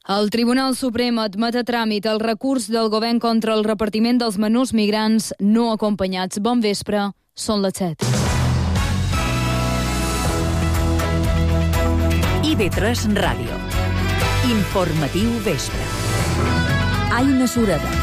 El Tribunal Suprem admet a tràmit el recurs del govern contra el repartiment dels menors migrants no acompanyats. Bon vespre, són les 7. IB3 Ràdio. Informatiu vespre. Aina Sureda.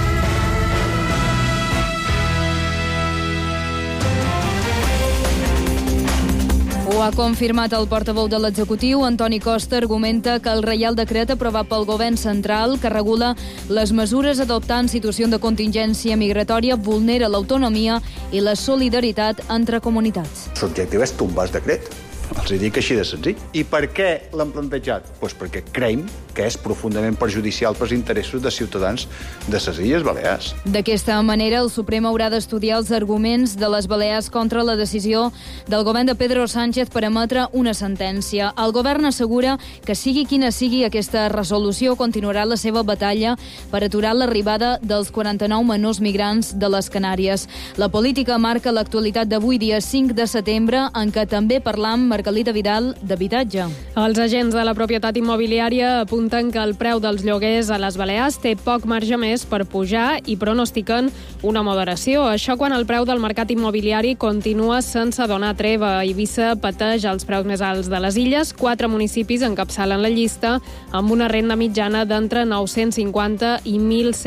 Ho ha confirmat el portaveu de l'executiu. Antoni Costa argumenta que el Reial Decret aprovat pel Govern Central que regula les mesures a adoptar en situació de contingència migratòria vulnera l'autonomia i la solidaritat entre comunitats. L'objectiu és tombar el decret. Els dic així de senzill. I per què l'han plantejat? Doncs perquè creiem que és profundament perjudicial pels interessos de ciutadans de les Illes Balears. D'aquesta manera, el Suprem haurà d'estudiar els arguments de les Balears contra la decisió del govern de Pedro Sánchez per emetre una sentència. El govern assegura que sigui quina sigui aquesta resolució, continuarà la seva batalla per aturar l'arribada dels 49 menors migrants de les Canàries. La política marca l'actualitat d'avui, dia 5 de setembre, en què també parlam, Margalida Vidal, d'habitatge. Els agents de la propietat immobiliària apunten que el preu dels lloguers a les Balears té poc marge més per pujar i pronostiquen una moderació. Això quan el preu del mercat immobiliari continua sense donar treva. Eivissa pateix els preus més alts de les illes. 4 municipis encapçalen la llista amb una renda mitjana d'entre 950 i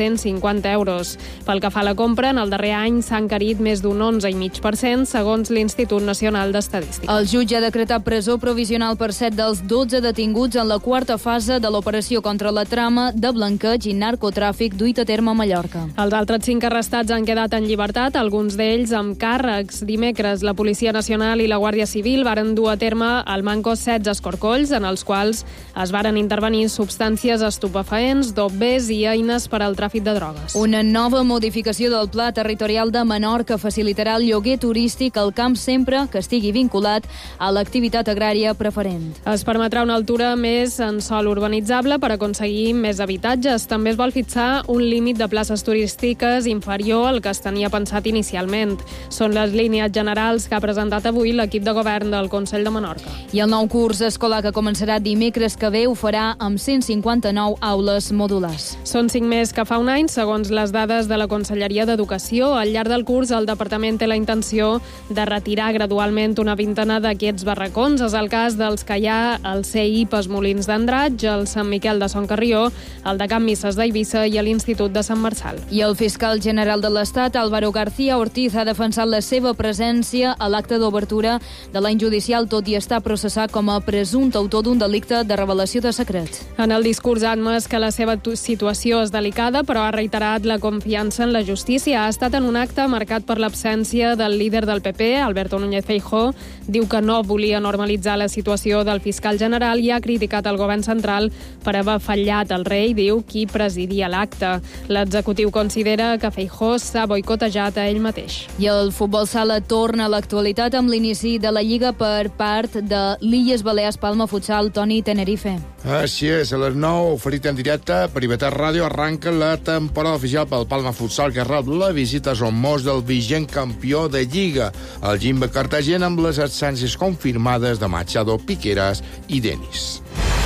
1.150 euros. Pel que fa a la compra, en el darrer any s'ha encarit més d'un 11,5%, segons l'Institut Nacional d'Estadística. El jutge ha decretat presó provisional per 7 dels 12 detinguts en la quarta fase de l'operació contra la trama de blanqueig i narcotràfic duit a terme a Mallorca. Els altres 5 arrestats han quedat en llibertat, alguns d'ells amb càrrecs. Dimecres, la Policia Nacional i la Guàrdia Civil varen dur a terme al Manco 16 escorcolls, en els quals es varen intervenir substàncies estupefaents, dobbers i eines per al tràfic de drogues. Una nova modificació del Pla Territorial de Menorca facilitarà el lloguer turístic al camp sempre que estigui vinculat a l'activitat agrària preferent. Es permetrà una altura més en sòl urbanitzable per aconseguir més habitatges. També es vol fixar un límit de places turístiques inferior al que es tenia pensat inicialment. Són les línies generals que ha presentat avui l'equip de govern del Consell de Menorca. I el nou curs escolar que començarà dimecres que ve ho farà amb 159 aules modulars. Són 5 més que fa un any, segons les dades de la Conselleria d'Educació. Al llarg del curs, el departament té la intenció de retirar gradualment una vintena d'aquests barracons. És el cas dels que hi ha al CI Pas Molins d'Andratx, el Sant Miquel de Son Carrió, el de Can Misses d'Eivissa i l'Institut de Sant Marçal. I el fiscal general de l'Estat, Álvaro García Ortiz, ha defensat la seva presència a l'acte d'obertura de l'any judicial, tot i estar processat com a presumpte autor d'un delicte de revelació de secrets. En el discurs ha admès que la seva situació és delicada, però ha reiterat la confiança en la justícia. Ha estat en un acte marcat per l'absència del líder del PP, Alberto Núñez Feijóo. Diu que no volia normalitzar la situació del fiscal general i ha criticat el govern central per haver fallat el rei, diu, qui presidia l'acte. L'executiu considera que Feijóo s'ha boicotejat a ell mateix. I el futbol sala torna a l'actualitat amb l'inici de la Lliga per part de l'Illes Balears Palma Futsal Toni Tenerife. Així és, a les 9, oferit en directe per IB3 Ràdio, arranca la temporada oficial pel Palma Futsal, que rep la visita somós del vigent campió de Lliga, el Jimba Cartagena, amb les absències confirmades de Machado, Piqueras i Denis.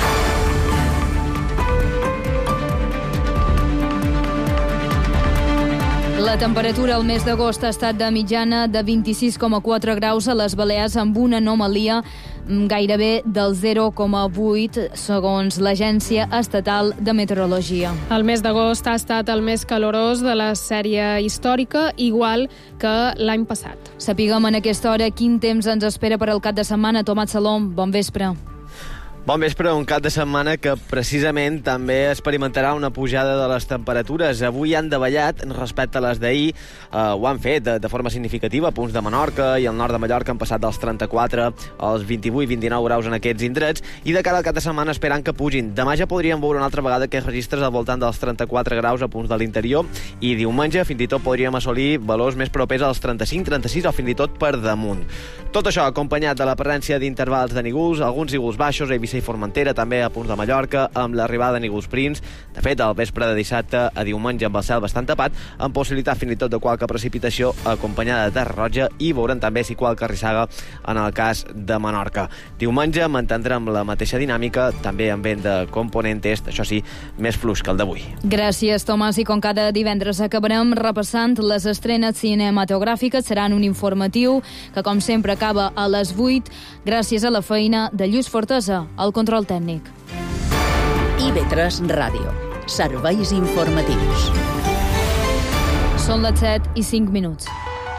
La temperatura al mes d'agost ha estat de mitjana de 26,4 graus a les Balears, amb una anomalia gairebé del 0,8, segons l'Agència Estatal de Meteorologia. El mes d'agost ha estat el més calorós de la sèrie històrica, igual que l'any passat. Sapiguem en aquesta hora quin temps ens espera per al cap de setmana. Tomàs Salom, bon vespre. Bon vespre, un cap de setmana que precisament també experimentarà una pujada de les temperatures. Avui han davallat respecte a les d'ahir, ho han fet de forma significativa. Punts de Menorca i el nord de Mallorca han passat dels 34 als 28-29 graus en aquests indrets, i de cara al cap de setmana esperant que pugin. Demà ja podríem veure una altra vegada aquests registres al voltant dels 34 graus a punts de l'interior, i diumenge fins i tot podríem assolir valors més propers als 35-36 o fins i tot per damunt. Tot això acompanyat de la presència d'intervals de nígols, alguns nígols baixos a Eivissa València i Formentera, també a punts de Mallorca, amb l'arribada de Nígols Prints. De fet, al vespre de dissabte a diumenge amb el cel bastant tapat, amb possibilitat fins i tot de qualque precipitació acompanyada de terra roja, i veurem també si qualque rissaga en el cas de Menorca. Diumenge mantindrem la mateixa dinàmica, també amb vent de component est, això sí, més fluix que el d'avui. Gràcies, Tomàs, i com cada divendres acabarem repassant les estrenes cinematogràfiques. Seran un informatiu que, com sempre, acaba a les 8, gràcies a la feina de Lluís Fortesa, al control tècnic. IB3 Ràdio. Serveis informatius. Són les 7:05.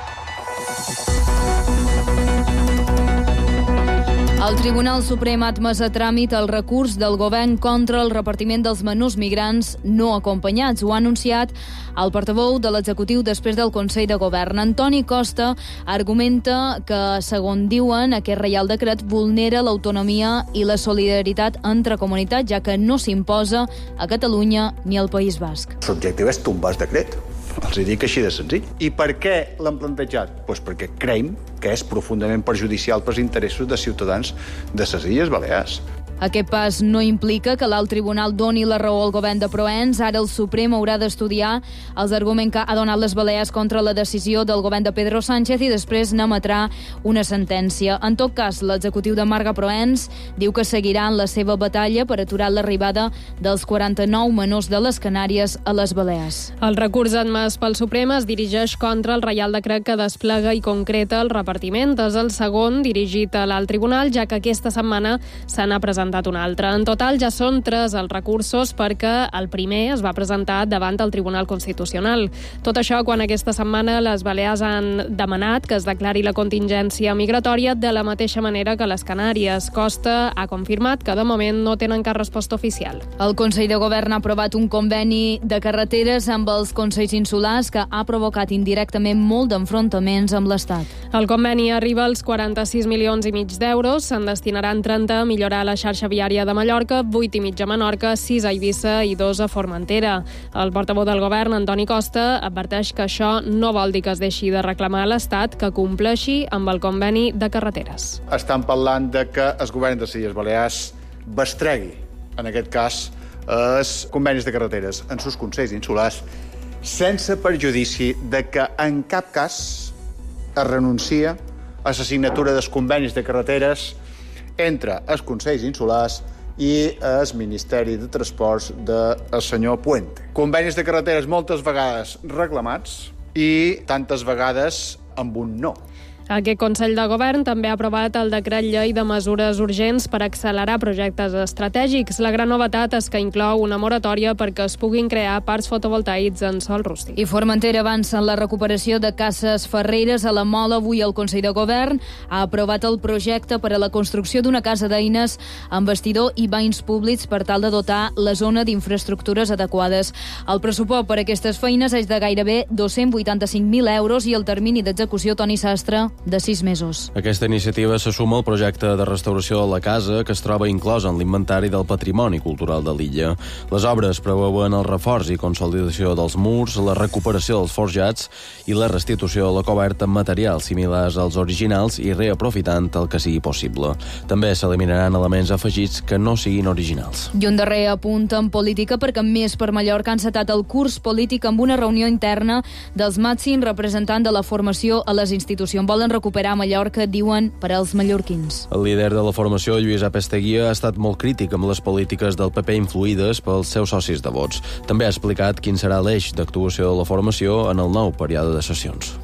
El Tribunal Suprem ha admès a tràmit el recurs del govern contra el repartiment dels menús migrants no acompanyats. Ho ha anunciat el portaveu de l'executiu després del Consell de Govern. Antoni Costa argumenta que, segons diuen, aquest Reial Decret vulnera l'autonomia i la solidaritat entre comunitats, ja que no s'imposa a Catalunya ni al País Basc. L'objectiu és tombar el decret. Els hi dic així de senzill. I per què l'han plantejat? Doncs perquè creiem que és profundament perjudicial pels interessos de ciutadans de les Illes Balears. Aquest pas no implica que l'alt tribunal doni la raó al govern de Provenç. Ara el Suprem haurà d'estudiar els arguments que ha donat les Balears contra la decisió del govern de Pedro Sánchez i després n'emetrà una sentència. En tot cas, l'executiu de Marga Provenç diu que seguiran la seva batalla per aturar l'arribada dels 49 menors de les Canàries a les Balears. El recurs admès pel Suprem es dirigeix contra el Reial Decret que desplega i concreta el repartiment. És el segon dirigit a l'alt tribunal, ja que aquesta setmana se n'ha presentat un altre. En total ja són 3 els recursos, perquè el primer es va presentar davant el Tribunal Constitucional. Tot això quan aquesta setmana les Balears han demanat que es declari la contingència migratòria de la mateixa manera que les Canàries. Costa ha confirmat que de moment no tenen cap resposta oficial. El Consell de Govern ha aprovat un conveni de carreteres amb els Consells Insulars que ha provocat indirectament molt d'enfrontaments amb l'Estat. El conveni arriba als 46,5 milions d'euros. Se'n destinaran 30 a millorar la xarxa viària de Mallorca, 8,5 a Menorca, 6 a Eivissa i 2 a Formentera. El portaveu del govern, Antoni Costa, adverteix que això no vol dir que es deixi de reclamar a l'Estat que compleixi amb el conveni de carreteres. Estan parlant de que el govern de les Illes Balears bestregui, en aquest cas, els convenis de carreteres en sus consells insulars, sense perjudici de que en cap cas es renuncia a la signatura dels convenis de carreteres entre els Consells Insulars i el Ministeri de Transports del senyor Puente. Convenis de carreteres moltes vegades reclamats i tantes vegades amb un no. Aquest Consell de Govern també ha aprovat el decret llei de mesures urgents per accelerar projectes estratègics. La gran novetat és que inclou una moratòria perquè es puguin crear parcs fotovoltaics en sòl rústic. I Formentera avança en la recuperació de cases ferreres a la Mola. Avui el Consell de Govern ha aprovat el projecte per a la construcció d'una casa d'eines amb vestidor i banys públics per tal de dotar la zona d'infraestructures adequades. El pressupost per a aquestes feines és de gairebé 285.000 euros i el termini d'execució, Toni Sastre, de 6 mesos. Aquesta iniciativa se suma al projecte de restauració de la casa que es troba inclòs en l'inventari del patrimoni cultural de l'illa. Les obres preveuen el reforç i consolidació dels murs, la recuperació dels forjats i la restitució de la coberta amb materials similars als originals i reaprofitant el que sigui possible. També s'eliminaran elements afegits que no siguin originals. I un darrer apunt en política, perquè Més per Mallorca ha encetat el curs polític amb una reunió interna dels màxims representants de la formació a les institucions. Volen recuperar Mallorca, diuen, per als mallorquins. El líder de la formació, Lluís Apesteguia, ha estat molt crític amb les polítiques del PP influïdes pels seus socis de vots. També ha explicat quin serà l'eix d'actuació de la formació en el nou període de sessions.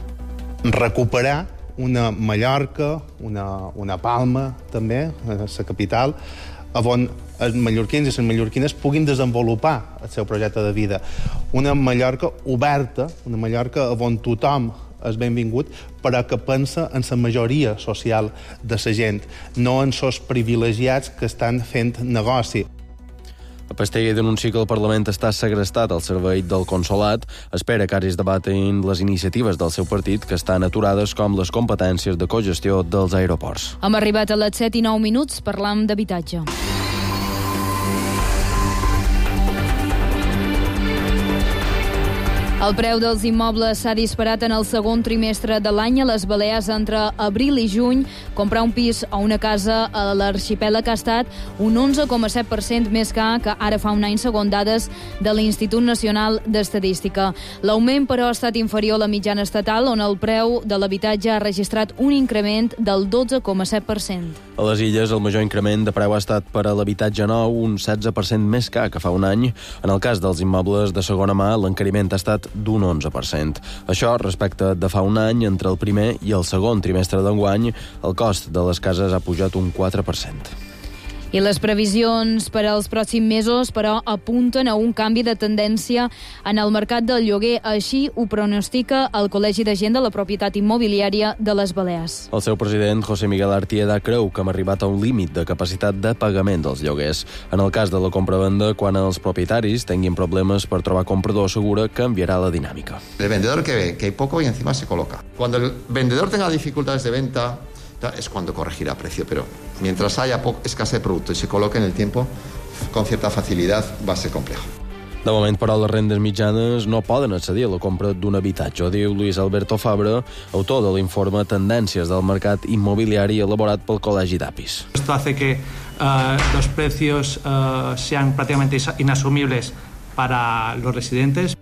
Recuperar una Mallorca, una Palma, també, a la capital, on els mallorquins i les mallorquines puguin desenvolupar el seu projecte de vida. Una Mallorca oberta, una Mallorca on tothom és benvingut, però que pensa en la majoria social de la gent, no en els privilegiats que estan fent negoci. Apesteguia denuncia que el Parlament està segrestat al servei del consolat. Espera que ara es debatin les iniciatives del seu partit que estan aturades, com les competències de cogestió dels aeroports. Hem arribat a les 7:09, parlam d'habitatge. El preu dels immobles s'ha disparat en el segon trimestre de l'any a les Balears. Entre abril i juny, comprar un pis o una casa a l'arxipèlag ha estat un 11,7% més car que ara fa un any, segons dades de l'Institut Nacional d'Estadística. L'augment, però, ha estat inferior a la mitjana estatal, on el preu de l'habitatge ha registrat un increment del 12,7%. A les Illes, el major increment de preu ha estat per a l'habitatge nou, un 16% més car que fa un any. En el cas dels immobles de segona mà, l'encariment ha estat d'un 11%. Això, respecte de fa un any, entre el primer i el segon trimestre d'enguany, el cost de les cases ha pujat un 4%. I les previsions per als pròxims mesos, però, apunten a un canvi de tendència en el mercat del lloguer. Així ho pronostica el Col·legi de Gent de la Propietat Immobiliària de les Balears. El seu president, José Miguel Artieda, creu que hem arribat a un límit de capacitat de pagament dels lloguers. En el cas de la compra-venda, quan els propietaris tinguin problemes per trobar comprador, assegura que canviarà la dinàmica. El vendedor que ve que hay poco y encima se coloca. Cuando el vendedor tenga dificultades de venta, es cuando corregirá precio, pero mientras haya escasez de producto y se coloque en el tiempo con cierta facilidad, va a ser complejo. De moment, però, les rendes mitjanes no poden accedir a la compra d'un habitatge, diu Luis Alberto Fabra, autor de l'informe Tendències del mercat immobiliari elaborat pel Col·legi d'Apis. Esto hace que los precios sean prácticamente inasumibles para los residentes.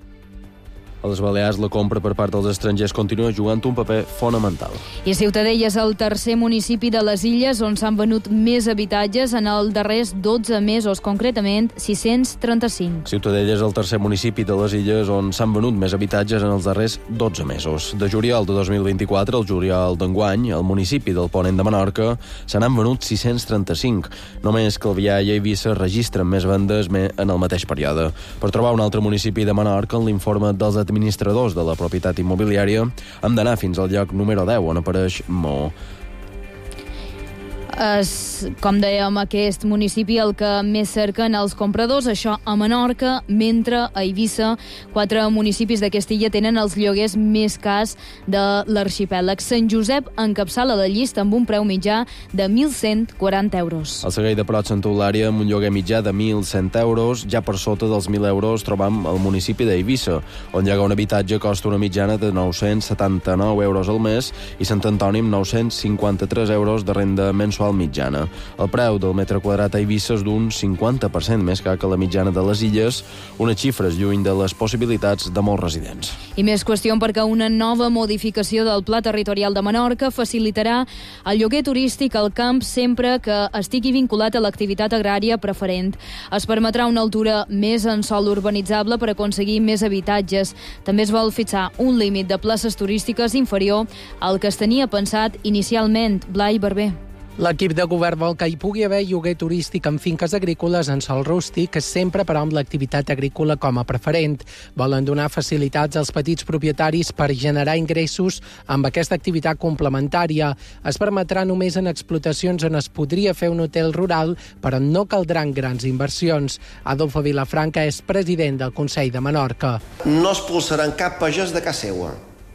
A les Balears, la compra per part dels estrangers continua jugant un paper fonamental. I Ciutadella és el tercer municipi de les Illes on s'han venut més habitatges en els darrers 12 mesos, concretament 635. Ciutadella és el tercer municipi de les Illes on s'han venut més habitatges en els darrers 12 mesos. De juliol de 2024 al juliol d'enguany, al municipi del Ponent de Menorca se n'han venut 635. Només Calvià i Eivissa registren més vendes en el mateix període. Per trobar un altre municipi de Menorca, en l'informe dels administradors de la propietat immobiliària, hem d'anar fins al lloc número 10, on apareix Maó. És, com dèiem, aquest municipi el que més cerquen els compradors, això a Menorca, mentre a Eivissa 4 municipis d'aquesta illa tenen els lloguers més cars de l'arxipèlag. Sant Josep encapçala la llista amb un preu mitjà de 1.140 euros. Al Seguell de Prats, Santa Eulària, amb un lloguer mitjà de 1.100 euros, ja per sota dels 1.000 euros trobam el municipi d'Eivissa, on llegar un habitatge costa una mitjana de 979 euros al mes i Sant Antoni amb 953 euros de renda mensual mitjana. El preu del metre quadrat a Eivissa és d'un 50% més car que la mitjana de les Illes, unes xifres lluny de les possibilitats de molts residents. I més qüestió perquè una nova modificació del Pla Territorial de Menorca facilitarà el lloguer turístic al camp sempre que estigui vinculat a l'activitat agrària preferent. Es permetrà una altura més en sòl urbanitzable per aconseguir més habitatges. També es vol fixar un límit de places turístiques inferior al que es tenia pensat inicialment. Blai Barber. L'equip de govern vol que hi pugui haver lloguer turístic en finques agrícoles en sòl rústic, sempre però amb l'activitat agrícola com a preferent. Volen donar facilitats als petits propietaris per generar ingressos amb aquesta activitat complementària. Es permetrà només en explotacions on es podria fer un hotel rural, però no caldran grans inversions. Adolfo Vilafranca és president del Consell de Menorca. No expulsaran cap pagès de casa seva,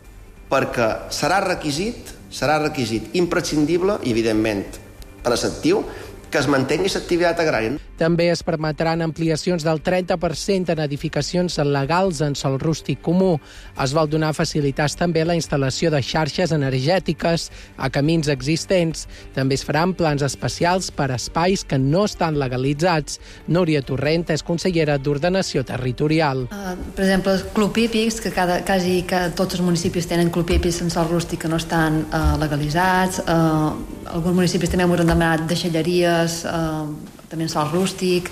perquè serà requisit imprescindible i, evidentment, preceptiu, que es mantengui l'activitat agrària. També es permetran ampliacions del 30% en edificacions legals en sòl rústic comú. Es vol donar facilitats també a la instal·lació de xarxes energètiques a camins existents. També es faran plans especials per a espais que no estan legalitzats. Núria Torrent és consellera d'Ordenació Territorial. Per exemple, els club hípics, que quasi tots els municipis tenen club hípics en sòl rústic que no estan legalitzats. Alguns municipis també hauran demanat deixalleries, també en sòl rústic,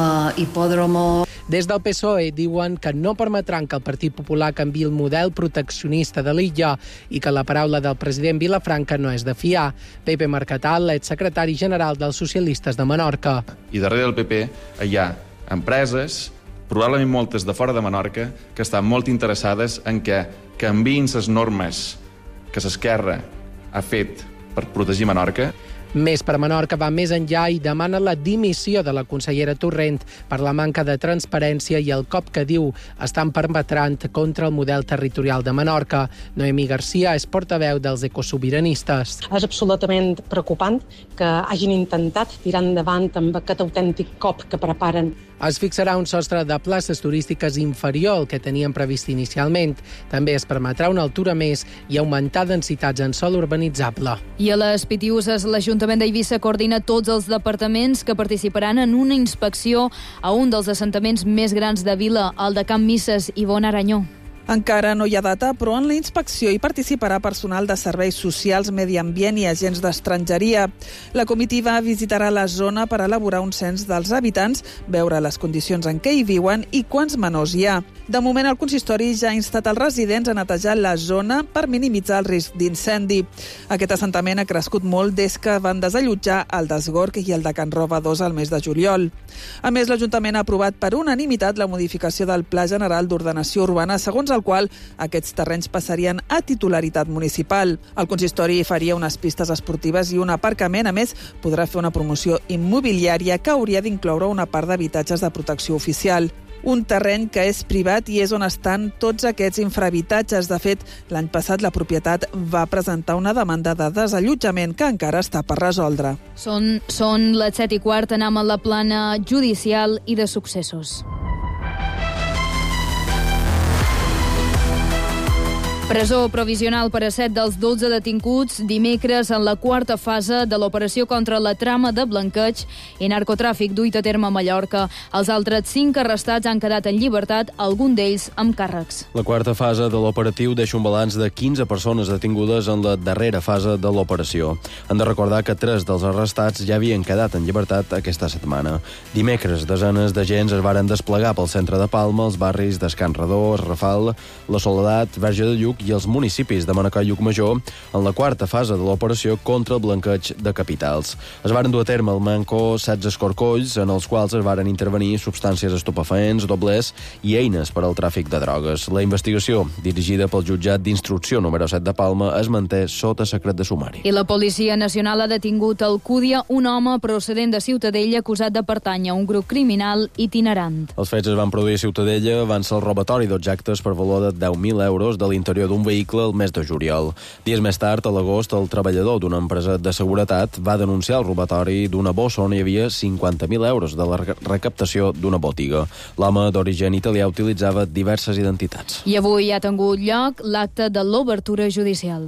hipòdromo. Des del PSOE diuen que no permetran que el Partit Popular canviï el model proteccionista de l'illa i que la paraula del president Vilafranca no és de fiar. Pepe Mercatal, l'exsecretari general dels socialistes de Menorca. I darrere del PP hi ha empreses, probablement moltes de fora de Menorca, que estan molt interessades en que canviïn les normes que l'esquerra ha fet per protegir Menorca. Més per Menorca va més enllà i demana la dimissió de la consellera Torrent per la manca de transparència i el cop que diu estan perpetrant contra el model territorial de Menorca. Noemí Garcia és portaveu dels ecosobiranistes. És absolutament preocupant que hagin intentat tirar endavant amb aquest autèntic cop que preparen. Es fixarà un sostre de places turístiques inferior al que tenien previst inicialment. També es permetrà una altura més i augmentar densitats en sòl urbanitzable. I a les Pitiuses, l'Ajuntament d'Eivissa coordina tots els departaments que participaran en una inspecció a un dels assentaments més grans de Vila, el de Can Misses. Ivonne Aranyó. Encara no hi ha data, però en la inspecció hi participarà personal de serveis socials, medi ambient i agents d'estrangeria. La comitiva visitarà la zona per elaborar un cens dels habitants, veure les condicions en què hi viuen i quants menors hi ha. De moment, el consistori ja ha instat els residents a netejar la zona per minimitzar el risc d'incendi. Aquest assentament ha crescut molt des que van desallotjar el d'Esgorg i el de Can Roba 2 al mes de juliol. A més, l'Ajuntament ha aprovat per unanimitat la modificació del Pla General d'Ordenació Urbana, segons el qual aquests terrenys passarien a titularitat municipal. El consistori faria unes pistes esportives i un aparcament. A més, podrà fer una promoció immobiliària que hauria d'incloure una part d'habitatges de protecció oficial. Un terreny que és privat i és on estan tots aquests infrahabitatges. De fet, l'any passat la propietat va presentar una demanda de desallotjament que encara està per resoldre. Són les 7:15, anem a la plana judicial i de successos. Presó provisional per a 7 dels 12 detinguts dimecres en la quarta fase de l'operació contra la trama de blanqueig i narcotràfic duit a terme a Mallorca. Els altres 5 arrestats han quedat en llibertat, algun d'ells amb càrrecs. La quarta fase de l'operatiu deixa un balanç de 15 persones detingudes en la darrera fase de l'operació. Han de recordar que 3 dels arrestats ja havien quedat en llibertat aquesta setmana. Dimecres, desenes d'agents es varen desplegar pel centre de Palma, els barris d'Escan Redó, Rafal, La Soledat, Verge de Lluc i els municipis de Manacor i Llucmajor en la quarta fase de l'operació contra el blanqueig de capitals. Es varen dur a terme al manco 16 escorcolls en els quals es varen intervenir substàncies estupefaents, doblers i eines per al tràfic de drogues. La investigació, dirigida pel jutjat d'instrucció número 7 de Palma, es manté sota secret de sumari. I la Policia Nacional ha detingut a Alcúdia un home procedent de Ciutadella acusat de pertànyer a un grup criminal itinerant. Els fets es van produir a Ciutadella abans el robatori d'objectes per valor de 10.000 euros de l'interior d'un vehicle el mes de juliol. Dies més tard, a l'agost, el treballador d'una empresa de seguretat va denunciar el robatori d'una bossa on hi havia 50.000 euros de la recaptació d'una botiga. L'home d'origen italià utilitzava diverses identitats. I avui ha tingut lloc l'acte de l'obertura judicial.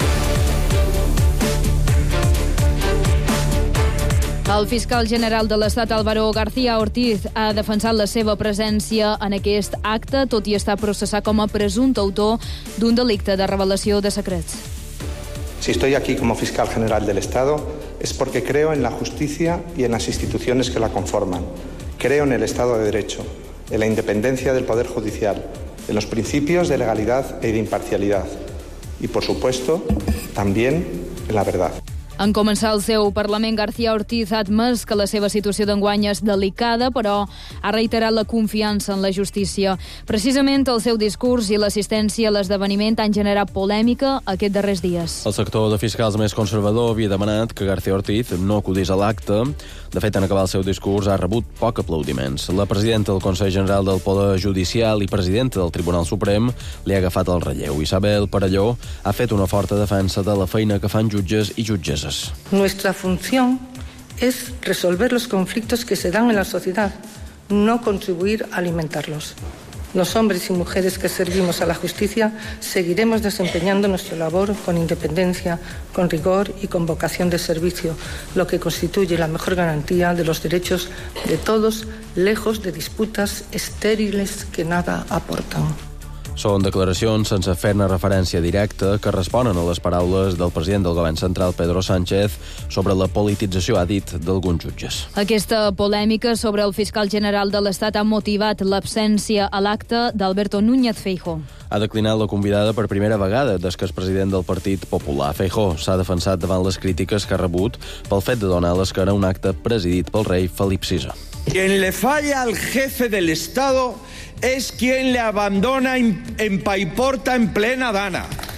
El fiscal general de l'Estat, Álvaro García Ortiz, ha defensat la seva presència en aquest acte, tot i estar processat com a presumpte autor d'un delicte de revelació de secrets. Si estoy aquí como fiscal general del Estado es porque creo en la justicia y en las instituciones que la conforman. Creo en el Estado de Derecho, en la independencia del Poder Judicial, en los principios de legalidad y de imparcialidad y, por supuesto, también en la verdad. En començar el seu Parlament, García Ortiz ha admès que la seva situació d'enguany és delicada, però ha reiterat la confiança en la justícia. Precisament el seu discurs i l'assistència a l'esdeveniment han generat polèmica aquests darrers dies. El sector de fiscals més conservador havia demanat que García Ortiz no acudís a l'acte. De fet, en acabar el seu discurs ha rebut poc aplaudiments. La presidenta del Consell General del Poder Judicial i presidenta del Tribunal Suprem li ha agafat el relleu. Isabel Perelló ha fet una forta defensa de la feina que fan jutges i jutgesses. Nuestra función es resolver los conflictos que se dan en la sociedad, no contribuir a alimentarlos. Los hombres y mujeres que servimos a la justicia seguiremos desempeñando nuestra labor con independencia, con rigor y con vocación de servicio, lo que constituye la mejor garantía de los derechos de todos, lejos de disputas estériles que nada aportan. Són declaracions sense fer-ne referència directa que responen a les paraules del president del govern central, Pedro Sánchez, sobre la politització, ha dit, d'alguns jutges. Aquesta polèmica sobre el fiscal general de l'Estat ha motivat l'absència a l'acte d'Alberto Núñez Feijóo. Ha declinat la convidada per primera vegada des que és president del Partit Popular. Feijóo s'ha defensat davant les crítiques que ha rebut pel fet de donar a l'esquena un acte presidit pel rei Felip VI. Quien le falla al jefe del Estado es quien le abandona en Paiporta en plena dana.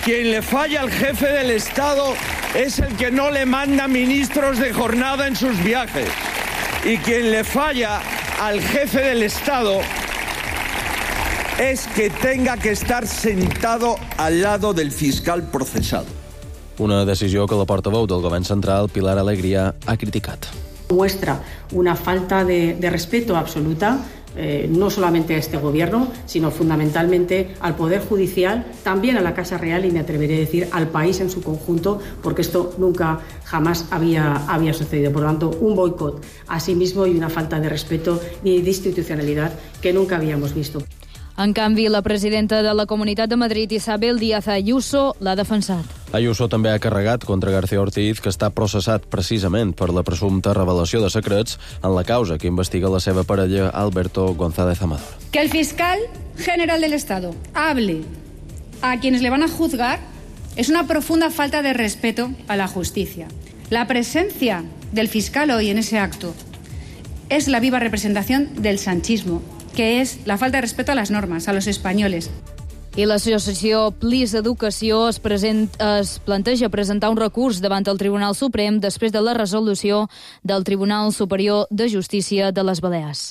quien le falla al jefe del Estado es el que no le manda ministros de jornada en sus viajes. Y quien le falla al jefe del Estado es que tenga que estar sentado al lado del fiscal procesado. Una decisió que la portaveu del govern central, Pilar Alegría, ha criticat. Muestra una falta de respeto absoluta, no solamente a este gobierno, sino fundamentalmente al Poder Judicial, también a la Casa Real y me atreveré a decir al país en su conjunto, porque esto nunca jamás había sucedido. Por lo tanto, un boicot a sí mismo y una falta de respeto y de institucionalidad que nunca habíamos visto. En canvi, la presidenta de la Comunitat de Madrid, Isabel Díaz Ayuso, l'ha defensat. Ayuso també ha carregat contra García Ortiz, que està processat precisament per la presumpta revelació de secrets en la causa que investiga la seva parella, Alberto González Amador. Que el fiscal general del Estado hable a quienes le van a juzgar es una profunda falta de respeto a la justicia. La presencia del fiscal hoy en ese acto es la viva representación del sanchismo, que és la falta de respeto a les normes, a los españoles. I l'associació Plis Educació es planteja presentar un recurs davant el Tribunal Suprem després de la resolució del Tribunal Superior de Justícia de les Balears.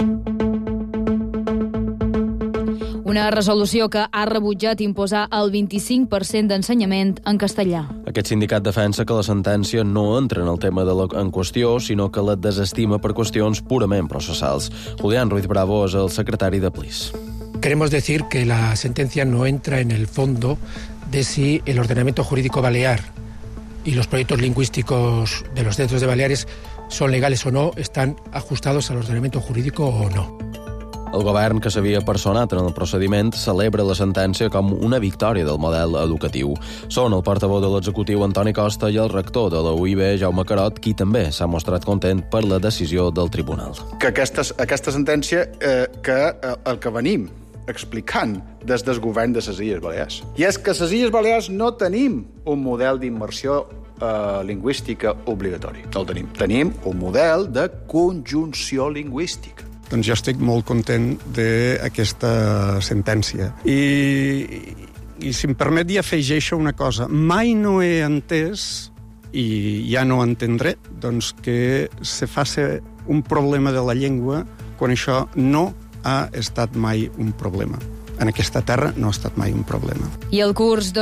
Una resolució que ha rebutjat imposar el 25% d'ensenyament en castellà. Aquest sindicat defensa que la sentència no entra en el tema en qüestió, sinó que la desestima per qüestions purament processals. Julián Ruiz Bravo és el secretari de Plis. Queremos decir que la sentencia no entra en el fondo de si el ordenamiento jurídico balear y los proyectos lingüísticos de los centros de Baleares son legales o no, están ajustados al ordenamiento jurídico o no. El govern, que s'havia personat en el procediment, celebra la sentència com una victòria del model educatiu. Són el portaveu de l'executiu Antoni Costa i el rector de la UIB, Jaume Carot, qui també s'ha mostrat content per la decisió del tribunal. Que aquesta sentència el que venim explicant des del govern de les Illes Balears. I és que a les Illes Balears no tenim un model d'immersió lingüística obligatori. No el tenim. Tenim un model de conjunció lingüística. Doncs jo estic molt content d'aquesta sentència. I si em permet, ja afegeixo una cosa. Mai no he entès, i ja no entendré, doncs que se faci un problema de la llengua quan això no ha estat mai un problema. En aquesta terra no ha estat mai un problema. I el curs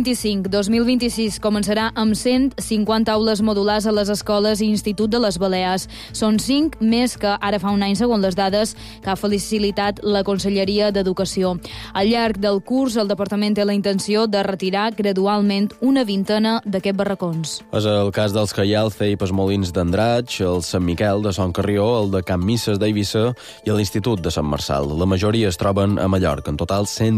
2025-2026 començarà amb 150 aules modulars a les escoles i institut de les Balears. Són 5 més que ara fa un any, segons les dades que ha facilitat la Conselleria d'Educació. Al llarg del curs, el Departament té la intenció de retirar gradualment una vintena d'aquests barracons. És el cas dels Callalce i Pasmolins d'Andratx, el Sant Miquel de Son Carrió, el de Can Misses d'Eivissa i l'Institut de Sant Marçal. La majoria es troben a Mallorca, en total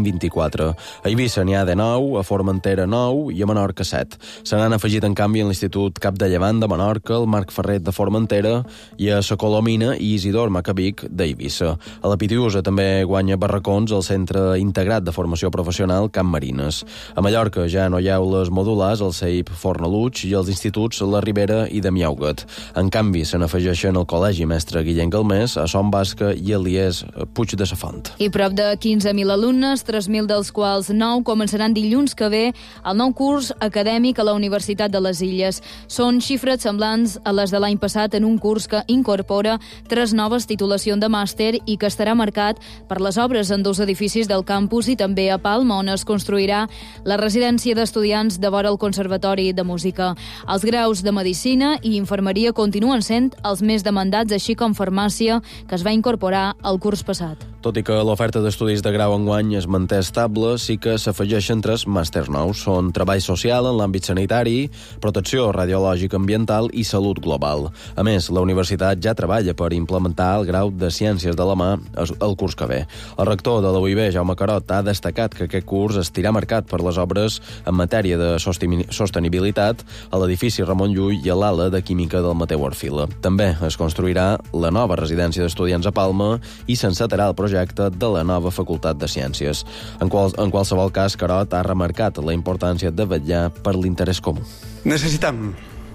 124. A Eivissa n'hi ha de 9, a Formentera 9 i a Menorca 7. Se n'han afegit, en canvi, en l'Institut Cap de Llevant de Menorca, el Marc Ferret de Formentera i a Sa Colomina i Isidor Macabic d'Eivissa. A la Pitiusa també guanya barracons el Centre Integrat de Formació Professional Can Marines. A Mallorca ja no hi ha aules modulars al CEIP Fornaluig i als instituts La Ribera i de Miauget. En canvi, se n'afegeixen al Col·legi Mestre Guillem Galmés, a Son Basca i a l'IES Puig de sa Font. I prop de 15.000 alumnes, 3.000 dels quals 9 començaran dilluns que ve el nou curs acadèmic a la Universitat de les Illes. Són xifres semblants a les de l'any passat en un curs que incorpora 3 noves titulacions de màster i que estarà marcat per les obres en 2 edificis del campus i també a Palma, on es construirà la residència d'estudiants de vora el Conservatori de Música. Els graus de Medicina i Infermeria continuen sent els més demandats, així com Farmàcia, que es va incorporar el curs passat. Tot i que l'oferta d'estudis de grau enguany es manté estable, sí que s'afegeixen 3 màsters nous. Són Treball Social en l'àmbit sanitari, Protecció Radiològica Ambiental i Salut Global. A més, la universitat ja treballa per implementar el grau de Ciències de la Mà el curs que ve. El rector de la UIB, Jaume Carot, ha destacat que aquest curs estirà marcat per les obres en matèria de sostenibilitat a l'edifici Ramon Llull i a l'ala de Química del Mateu Orfila. També es construirà la nova residència d'estudiants a Palma i s'encetarà el projecte de la nova Facultat de Ciències. En qualsevol cas, Carot ha remarcat la importància de vetllar per l'interès comú. Necessitem,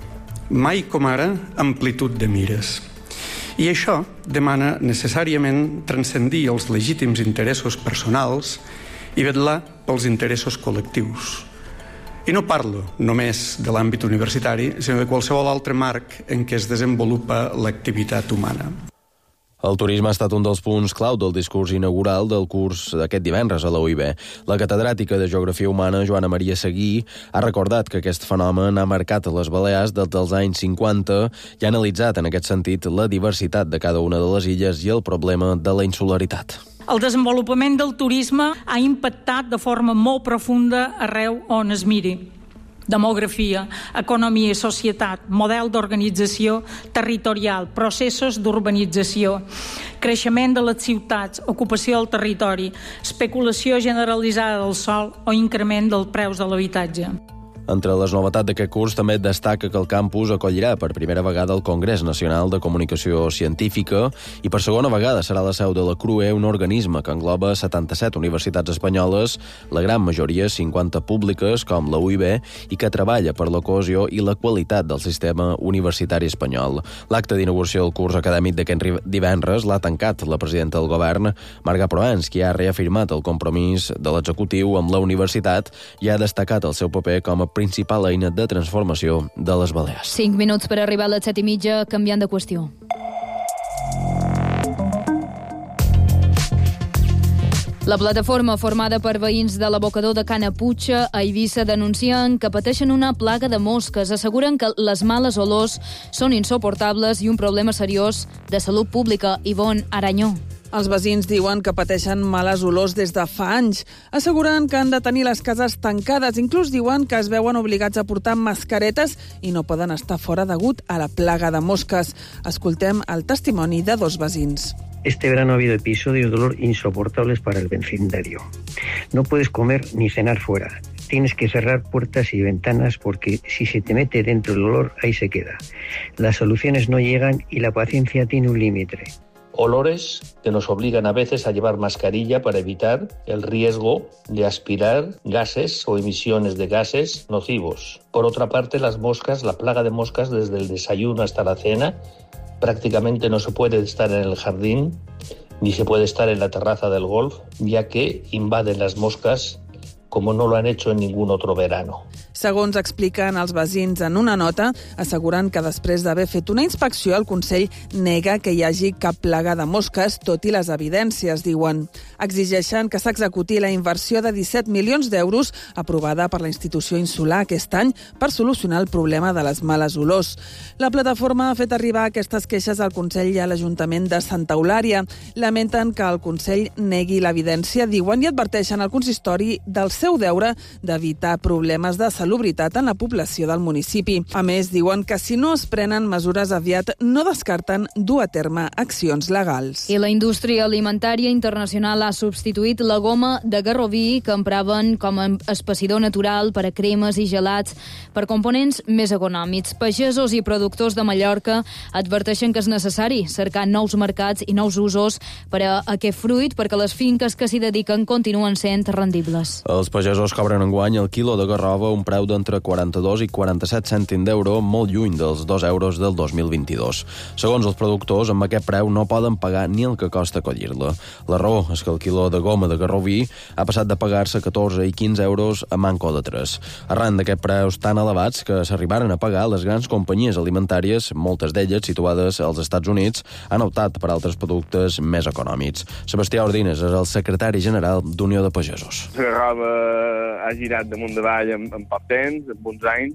mai com ara, amplitud de mires. I això demana necessàriament transcendir els legítims interessos personals i vetllar pels interessos col·lectius. I no parlo només de l'àmbit universitari, sinó de qualsevol altre marc en què es desenvolupa l'activitat humana. El turisme ha estat un dels punts clau del discurs inaugural del curs d'aquest divendres a la UIB. La catedràtica de Geografia Humana, Joana Maria Seguí, ha recordat que aquest fenomen ha marcat les Balears des dels anys 50 i ha analitzat en aquest sentit la diversitat de cada una de les illes i el problema de la insularitat. El desenvolupament del turisme ha impactat de forma molt profunda arreu on es miri. Demografia, economia i societat, model d'organització territorial, processos d'urbanització, creixement de les ciutats, ocupació del territori, especulació generalitzada del sòl o increment dels preus de l'habitatge. Entre les novetats d'aquest curs també destaca que el campus acollirà per primera vegada el Congrés Nacional de Comunicació Científica i per segona vegada serà la seu de la CRUE, un organisme que engloba 77 universitats espanyoles, la gran majoria 50 públiques com la UIB i que treballa per la cohesió i la qualitat del sistema universitari espanyol. L'acte d'inauguració del curs acadèmic d'aquest divendres l'ha tancat la presidenta del govern, Marga Proens, qui ha reafirmat el compromís de l'executiu amb la universitat i ha destacat el seu paper com a principal eina de transformació de les Balears. 5 minuts per arribar a les 7:30, canviant de qüestió. La plataforma formada per veïns de l'abocador de Cana Putxa a Eivissa denuncien que pateixen una plaga de mosques. Asseguren que les males olors són insuportables i un problema seriós de salut pública. Ivonne Aranyó. Els veïns diuen que pateixen males olors des de fa anys. Asseguren que han de tenir les cases tancades. Inclús diuen que es veuen obligats a portar mascaretes i no poden estar fora degut a la plaga de mosques. Escoltem el testimoni de 2 veïns. Este verano ha habido episodios de dolor insoportables para el vecindario. No puedes comer ni cenar fuera. Tienes que cerrar puertas y ventanas porque si se te mete dentro el olor, ahí se queda. Las soluciones no llegan y la paciencia tiene un límite. Olores que nos obligan a veces a llevar mascarilla para evitar el riesgo de aspirar gases o emisiones de gases nocivos. Por otra parte, las moscas, la plaga de moscas desde el desayuno hasta la cena, prácticamente no se puede estar en el jardín ni se puede estar en la terraza del golf, ya que invaden las moscas como no lo han hecho en ningún otro verano. Segons expliquen els veïns en una nota, asseguren que després d'haver fet una inspecció, el Consell nega que hi hagi cap plaga de mosques, tot i les evidències, diuen. Exigeixen que s'executi la inversió de 17 milions d'euros aprovada per la institució insular aquest any per solucionar el problema de les males olors. La plataforma ha fet arribar aquestes queixes al Consell i a l'Ajuntament de Santa Eulària. Lamenten que el Consell negui l'evidència, diuen, i adverteixen al consistori del seu deure d'evitar problemes de salubritat en la població del municipi. A més, diuen que si no es prenen mesures aviat, no descarten dur a terme accions legals. I la indústria alimentària internacional ha substituït la goma de garroví que empraven com a espessidor natural per a cremes i gelats per components més econòmics. Pagesos i productors de Mallorca adverteixen que és necessari cercar nous mercats i nous usos per a aquest fruit perquè les finques que s'hi dediquen continuen sent rendibles. Els pagesos cobren enguany el quilo de garrova un preu d'entre 42 i 47 cèntims d'euro, molt lluny dels 2 euros del 2022. Segons els productors, amb aquest preu no poden pagar ni el que costa collir-la. La raó és que el quilo de goma de garroví ha passat de pagar-se 14 i 15 euros a manco de 3. Arran d'aquests preus tan elevats que s'arribaren a pagar, les grans companyies alimentàries, moltes d'elles situades als Estats Units, han optat per altres productes més econòmics. Sebastià Ordines és el secretari general d'Unió de Pagesos. La garrova ha girat damunt davall en poc temps, en uns anys.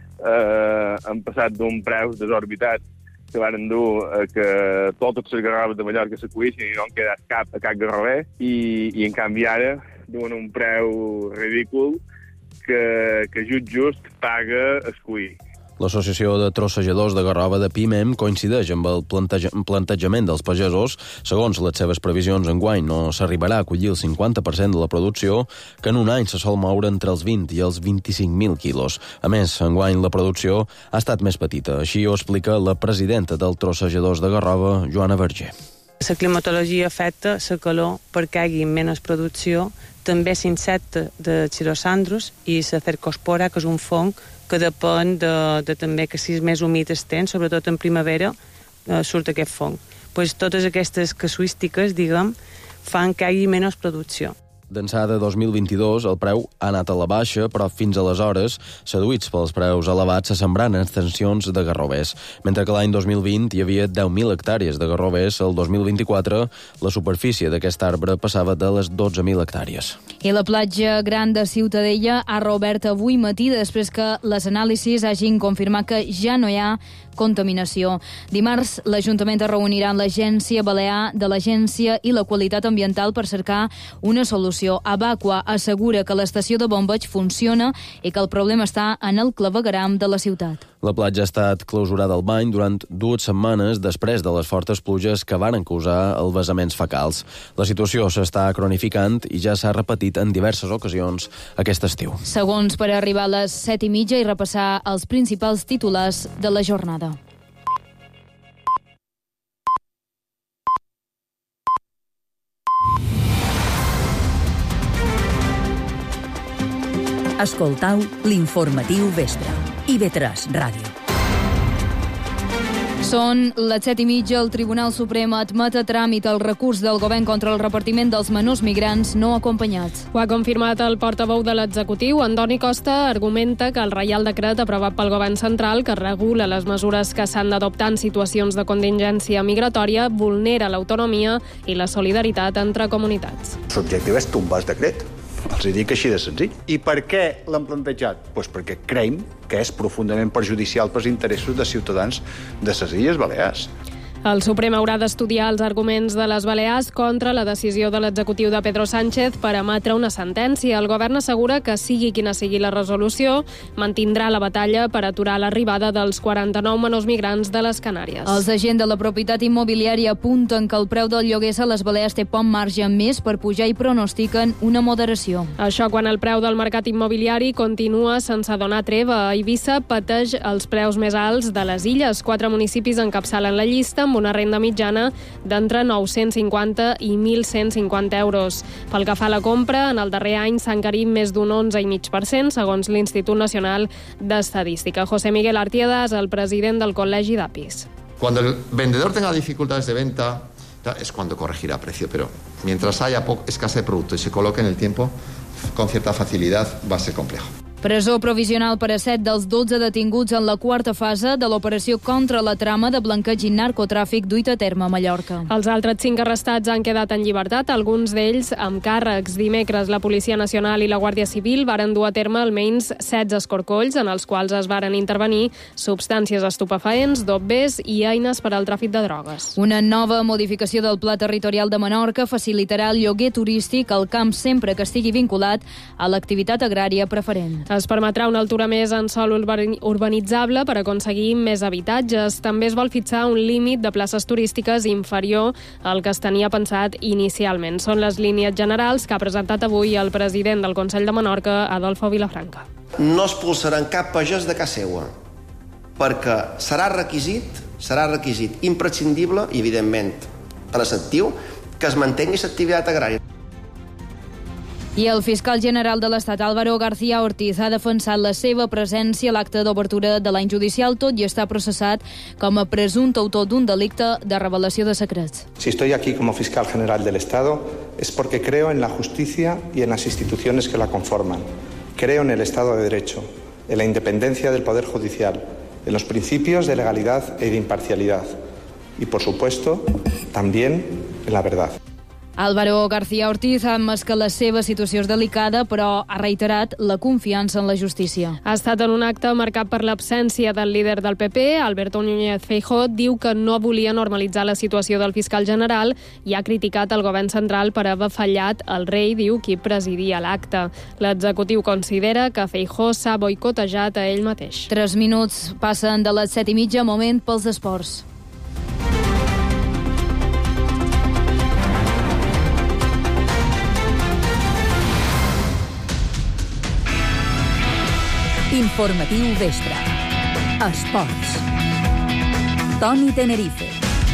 Han passat d'un preu desorbitat que van dur que totes les garroves de Mallorca s'acuïssin i no en quedat cap a cap garrover i en canvi ara duen un preu ridícul que just paga escuir. L'Associació de Trossejadors de Garrova de PIMEM coincideix amb el plantejament dels pagesos. Segons les seves previsions, enguany no s'arribarà a collir el 50% de la producció, que en un any se sol moure entre els 20 i els 25.000 quilos. A més, enguany la producció ha estat més petita. Així ho explica la presidenta del Trossejadors de Garrova, Joana Verger. La climatologia afecta la calor perquè hi hagi menys producció, també l'insecte de xirosandros i la cercospora, que és un fong que depèn de també que si és més humit estent, sobretot en primavera, surt aquest fong. Totes aquestes casuístiques, diguem, fan que hi hagi menys producció. D'ençà de 2022 el preu ha anat a la baixa, però fins aleshores, seduïts pels preus elevats, se sembrant extensions de garrovers. Mentre que l'any 2020 hi havia 10.000 hectàrees de garrovers, el 2024 la superfície d'aquest arbre passava de les 12.000 hectàrees. I la platja gran de Ciutadella ha reobert avui matí després que les anàlisis hagin confirmat que ja no hi ha contaminació. Dimarts, l'Ajuntament es reunirà amb l'Agència Balear de l'Agència i la Qualitat Ambiental per cercar una solució. Abaqua assegura que l'estació de bombeig funciona i que el problema està en el clavegueram de la ciutat. La platja ha estat clausurada al bany durant 2 setmanes després de les fortes pluges que varen causar els vessaments fecals. La situació s'està cronificant i ja s'ha repetit en diverses ocasions aquest estiu. Segons per arribar a les 7:30 i repassar els principals titulars de la jornada. Escoltau l'informatiu vespre. IB3 Ràdio. Són les 7:30. El Tribunal Suprem admet a tràmit el recurs del govern contra el repartiment dels menors migrants no acompanyats. Ho ha confirmat el portaveu de l'executiu. Antoni Costa argumenta que el Reial Decret aprovat pel govern central, que regula les mesures que s'han d'adoptar en situacions de contingència migratòria, vulnera l'autonomia i la solidaritat entre comunitats. L'objectiu és tombar el decret. Els hi dic així de senzill. I per què l'han plantejat? Pues perquè creiem que és profundament perjudicial pels interessos de ciutadans de les Illes Balears. El Suprem haurà d'estudiar els arguments de les Balears contra la decisió de l'executiu de Pedro Sánchez per emetre una sentència. El govern assegura que sigui quina sigui la resolució, mantindrà la batalla per aturar l'arribada dels 49 menors migrants de les Canàries. Els agents de la propietat immobiliària apunten que el preu del lloguer a les Balears té poc marge més per pujar i pronostiquen una moderació. Això quan el preu del mercat immobiliari continua sense donar treva. A Eivissa pateix els preus més alts de les illes. 4 municipis encapçalen la llista amb una renda mitjana d'entre 950 i 1.150 euros. Pel que fa a la compra, en el darrer any s'ha encarit més d'un 11,5%, segons l'Institut Nacional d'Estadística. José Miguel Artieda és el president del Col·legi d'APIs. Cuando el vendedor tenga dificultades de venta, es cuando corregirá precio, pero mientras haya escasez de producto y se coloque en el tiempo, con cierta facilidad va a ser complejo. Presó provisional per a 7 dels 12 detinguts en la quarta fase de l'operació contra la trama de blanqueig i narcotràfic duit a terme a Mallorca. Els altres 5 arrestats han quedat en llibertat, alguns d'ells amb càrrecs. Dimecres, la Policia Nacional i la Guàrdia Civil varen dur a terme almenys 16 escorcolls, en els quals es varen intervenir substàncies estupefaents, dobbers i eines per al tràfic de drogues. Una nova modificació del Pla Territorial de Menorca facilitarà el lloguer turístic al camp sempre que estigui vinculat a l'activitat agrària preferent. Es permetrà una altura més en sòl urbanitzable per aconseguir més habitatges. També es vol fixar un límit de places turístiques inferior al que es tenia pensat inicialment. Són les línies generals que ha presentat avui el president del Consell de Menorca, Adolfo Vilafranca. No expulsaran cap pagès de casa seva, perquè serà requisit imprescindible i, evidentment, preceptiu, que es mantengui l'activitat agrària. I el fiscal general de l'Estat, Álvaro García Ortiz, ha defensat la seva presència a l'acte d'obertura de l'any judicial, tot i està processat com a presumpte autor d'un delicte de revelació de secrets. Si estoy aquí como fiscal general del Estado es porque creo en la justicia y en las instituciones que la conforman. Creo en el Estado de Derecho, en la independencia del Poder Judicial, en los principios de legalidad y de imparcialidad y, por supuesto, también en la verdad. Álvaro García Ortiz ha admès que la seva situació és delicada, però ha reiterat la confiança en la justícia. Ha estat en un acte marcat per l'absència del líder del PP, Alberto Núñez Feijóo. Diu que no volia normalitzar la situació del fiscal general i ha criticat el govern central per haver fallat el rei, diu, qui presidia l'acte. L'executiu considera que Feijóo s'ha boicotejat a ell mateix. 3 minuts passen de les 7:30, moment pels esports. Informatiu vespre. Esports. Toni Tenerife.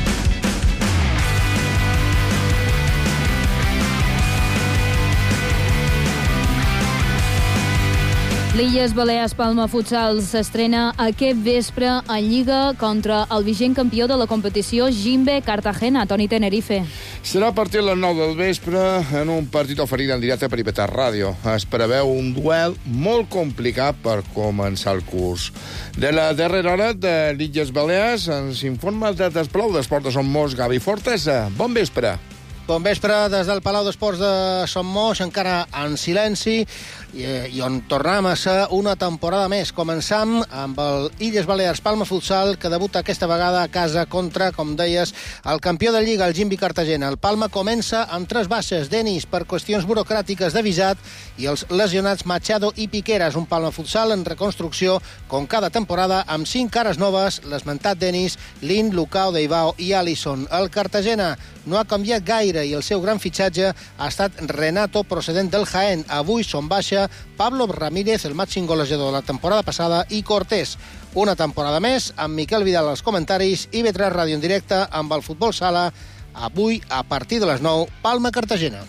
L'Illes Balears Palma Futsal s'estrena aquest vespre en Lliga contra el vigent campió de la competició, Jimbe Cartagena. Toni Tenerife. Serà a partir de les 9 del vespre en un partit oferit en directe per IB3 Ràdio. Es preveu un duel molt complicat per començar el curs. De la darrera hora de l'Illes Balears ens informa des del Palau d'Esports de Somos, Gavi Fortesa. Bon vespre. Bon vespre des del Palau d'Esports de Somos, encara en silenci, i on tornem a ser una temporada més. Començam amb el Illes Balears Palma Futsal, que debuta aquesta vegada a casa contra, com deies, el campió de Lliga, el Gimbi Cartagena. El Palma comença amb 3 baixes: Denis per qüestions burocràtiques de visat i els lesionats Machado i Piqueras. Un Palma Futsal en reconstrucció, com cada temporada, amb 5 cares noves: l'esmentat Denis, Lin, Lucao, Deibao i Allison. El Cartagena no ha canviat gaire i el seu gran fitxatge ha estat Renato, procedent del Jaén. Avui són baixa Pablo Ramírez, el màxim golejador de la temporada passada, i Cortés. Una temporada més amb Miquel Vidal als comentaris, IB3 Ràdio en directe amb el Futbol Sala. Avui, a partir de les 9, Palma-Cartagena.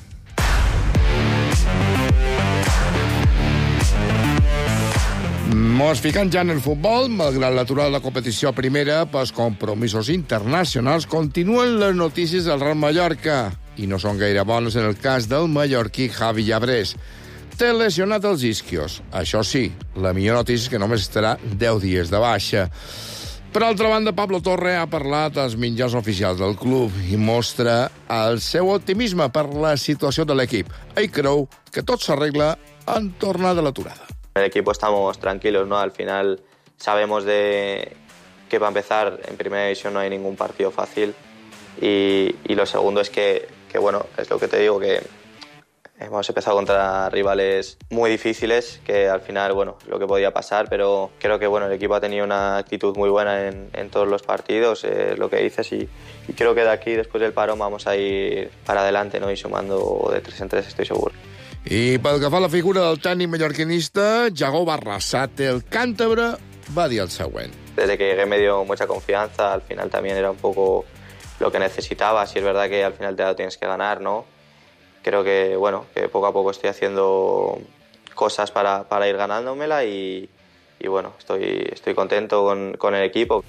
Mos ficant ja en el futbol, malgrat l'aturada de la competició primera pels compromisos internacionals, continuen les notícies del Real Mallorca, i no són gaire bones en el cas del mallorquí Javi Llabrés. Té lesionat els isquios. Això sí, la millor notícia és que només estarà 10 dies de baixa. Per altra banda, Pablo Torre ha parlat als mitjans oficials del club i mostra el seu optimisme per la situació de l'equip. Ell creu que tot s'arregla en tornar de l'aturada. El equipo estamos tranquilos, ¿no? Al final sabemos de que para empezar en primera división no hay ningún partido fácil y lo segundo es que bueno, es lo que te digo, que hemos empezado contra rivales muy difíciles, que al final, bueno, lo que podía pasar, pero creo que bueno, el equipo ha tenido una actitud muy buena en todos los partidos, lo que dices, y creo que de aquí, después del parón, vamos a ir para adelante, ¿no? Y sumando de 3 en 3, estoy seguro. I pel que fa a la figura del tècnic mallorquinista, Jago Barrasate, el càntabre, va dir el següent. Desde que llegué me dio mucha confianza, al final también era un poco lo que necesitaba, si es verdad que al final te lo tienes que ganar, ¿no? Creo que, bueno, que poco a poco estoy haciendo cosas para ir ganándomela y bueno, estoy contento con el equipo.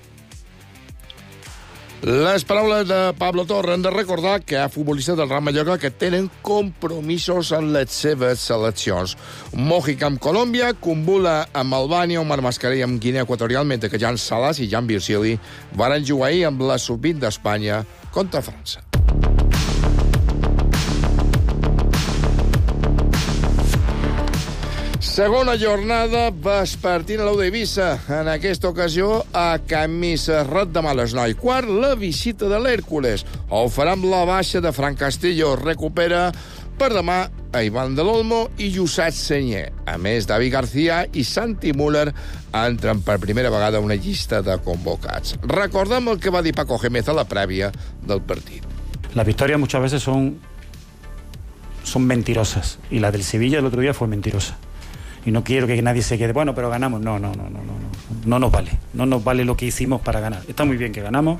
Les paraules de Pablo Torre han de recordar que hi ha futbolistes del Real Mallorca que tenen compromisos en les seves seleccions. Mojica amb Colòmbia, Kumbula amb Albània, Omar Mascarell amb Guinea Equatorial, mentre que Jan Salas i Jan Virgili varen jugar ahir amb la sub-20 d'Espanya contra França. Segona jornada vespertina a l'Ou d'Eivissa. En aquesta ocasió, a Camí Serrat de Malesnoi. Quart, la visita de l'Hèrcules. Ho farà amb la baixa de Fran Castillo. Recupera per demà a Ivan de l'Olmo i Josep Senyer. A més, David García i Santi Müller entren per primera vegada a una llista de convocats. Recordem el que va dir Paco Gémez a la prèvia del partit. Las victorias muchas veces son mentirosas. Y la del Sevilla el otro día fue mentirosa. Y no quiero que nadie se quede, bueno, pero ganamos. No nos vale. No nos vale lo que hicimos para ganar. Está muy bien que ganamos.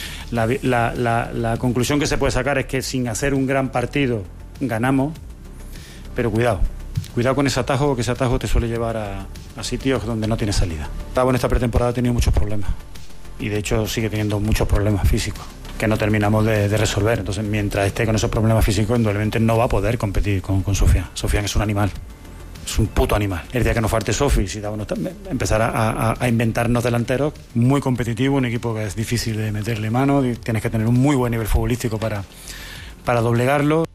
La conclusión que se puede sacar es que sin hacer un gran partido ganamos, pero cuidado con ese atajo, que ese atajo te suele llevar a sitios donde no tienes salida. Tavo en esta pretemporada ha tenido muchos problemas y de hecho sigue teniendo muchos problemas físicos que no terminamos de resolver. Entonces, mientras esté con esos problemas físicos, indudablemente no va a poder competir con Sofian. Sofian es un animal. Es un puto animal. El día que nos falte Sofi, si empezar a inventarnos delanteros, muy competitivo, un equipo que es difícil de meterle mano, tienes que tener un muy buen nivel futbolístico para doblegarlo.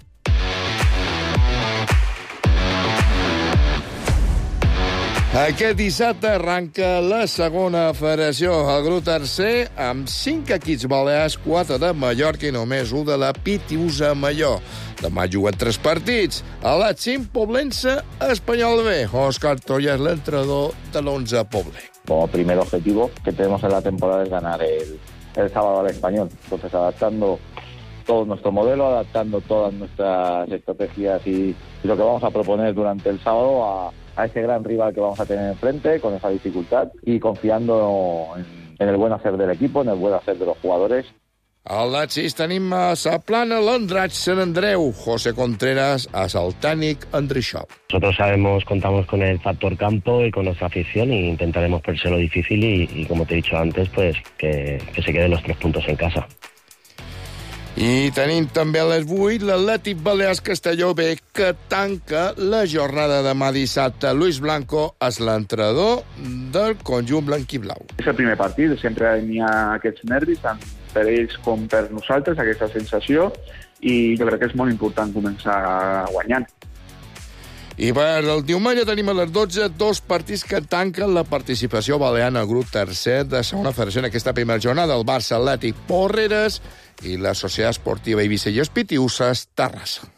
Aquest dissabte arranca la segona federació. El grup tercer, amb 5 equips balears, 4 de Mallorca i només 1 de la Pitiusa Mallor. Demà juguen 3 partits. A l'Atsim, Poblense, Espanyol B. Òscar Toya es l'entrenador de l'11 Poble. Como primer objetivo que tenemos en la temporada es ganar el sábado al Español. Entonces, adaptando todo nuestro modelo, adaptando todas nuestras estrategias y lo que vamos a proponer durante el sábado a ese gran rival que vamos a tener enfrente, con esa dificultad, y confiando en el buen hacer del equipo, en el buen hacer de los jugadores. A l'At6 tenim a Sa Plana l'Andratx Sant Andreu. José Contreras es el tècnic Andrixop. Nosotros contamos con el factor campo y con nuestra afición e intentaremos ponérselo difícil y como te he dicho antes, pues que se queden los 3 puntos en casa. I tenim també a les 8 l'Atlètic Balears Castelló B, que tanca la jornada demà dissabte. Luis Blanco és l'entrenador del conjunt blanquiblau. És el primer partit, sempre hi ha aquests nervis, tant per ells com per nosaltres, aquesta sensació, i jo crec que és molt important començar guanyant. I per el diumenge tenim a les 12 dos partits que tanquen la participació balear al grup tercer de segona federació en aquesta primera jornada. El Barça Atlètic Porreres i la Societat Esportiva Eivissa i Espitiusses Terrassa.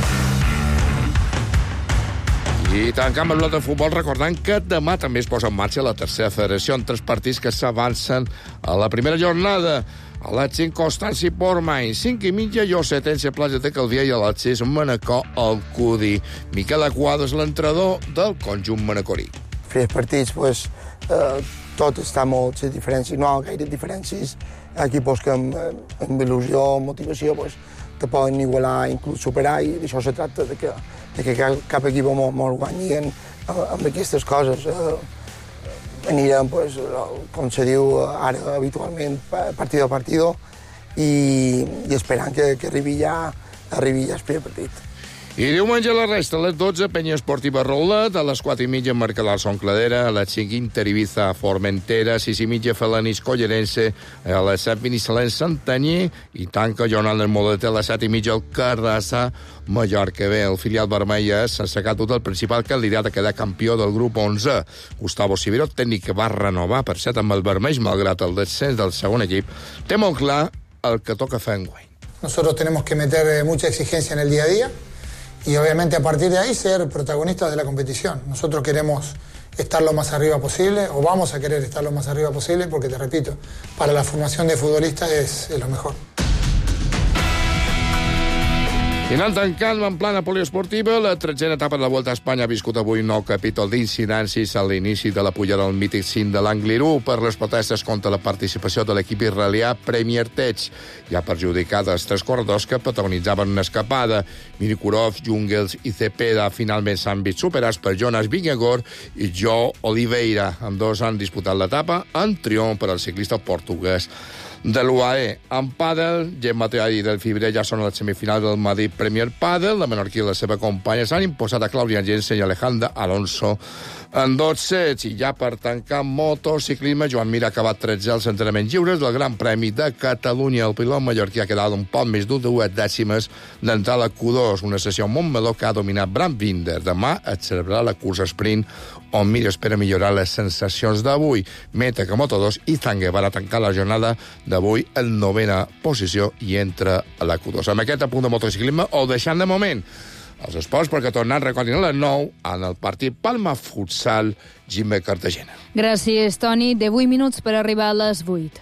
I tancant amb l'altre futbol, recordant que demà també es posa en marxa la tercera federació en 3 partits que s'avancen a la primera jornada. A les 5, Constanci Portmany, 5:30, Llosetense, Platja de Calvià, i a les 6, Manacor, Alcudi. Miquel Aguado és l'entrenador del conjunt manacorí. Els partits, tot està molt de diferències, no hi ha gaire diferències. Equips que amb il·lusió, motivació, te poden igualar, inclús superar, i d'això se tracta, de que cap equip molt guanyi amb aquestes coses. Anirem, com se diu ara habitualment, partit a partit, i esperant que arribi ja el primer partit. I diumenge la resta, a les 12, Penya Esportiva Rolet, a les 4:30, Mercadal Son Cladera, a les 5, Inter Ibiza Formentera, a 6:30, Felanis Collerense, a les 7, Binissalem Santanyí, i tanca Jornal del Moleter, a les 7:30, el Cardassa Mallorca B. El filial vermell s'ha assecat tot el principal candidat a quedar campió del grup 11. Gustavo Sivero, tècnic que va renovar, per cert, amb el vermell, malgrat el descens del segon equip, té molt clar el que toca fer enguany. Nosotros tenemos que meter mucha exigencia en el día a día y obviamente a partir de ahí ser protagonistas de la competición. Nosotros queremos estar lo más arriba posible, o vamos a querer estar lo más arriba posible, porque te repito, para la formación de futbolistas es lo mejor. I anant tancant en plana poliesportiva, la 13a etapa de la Volta a Espanya ha viscut avui un nou capítol d'incidències a l'inici de la pujada del mític cim de l'Angliru per les protestes contra la participació de l'equip israelià Premier Tech. I ha perjudicat els 3 corredors que protagonitzaven una escapada. Mirikurov, Jungels i Cepeda finalment s'han vist superats per Jonas Vingegaard i Joe Oliveira. Ambdós han disputat l'etapa en triomf per al ciclista portuguès de l'UAE. En pàdel, Gemma Teari del Fibrer ja són a les semifinals del Madrid Premier Padel. La menorquí i la seva companya s'han imposat a Clàudia Jensen i Alejandra Alonso en 2 sets. I ja per tancar motociclisme, Joan Mir ha acabat 13 als entrenaments lliures del Gran Premi de Catalunya. El pilot mallorquí ha quedat un poc més d'1 dècimes d'entrar a la Q2, una sessió molt meló que ha dominat Bram Binder. Demà es celebrarà la cursa sprint, on Mir espera millorar les sensacions d'avui. Meta que Moto2 i Zangue van a tancar la jornada d'avui en 9a posició i entra a la Q2. Amb aquest apunt de motociclisme ho deixant de moment els esports, perquè tornant, recordin, a les 9 en el partit Palma Futsal Gimbe Cartagena. Gràcies, Toni. 18 minuts per arribar a les 8.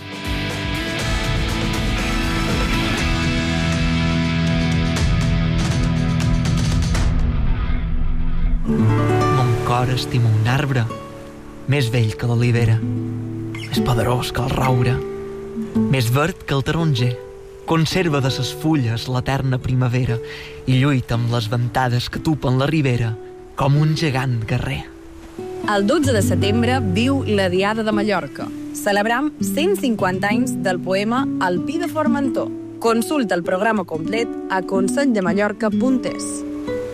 Mon cor estima un arbre, més vell que l'olivera, més poderós que el roure, més verd que el taronger. Conserva de ses fulles l'eterna primavera i lluita amb les ventades que tupen la ribera com un gegant guerrer. El 12 de setembre viu la Diada de Mallorca. Celebram 150 anys del poema El Pi de Formentor. Consulta el programa complet a conselldemallorca.es.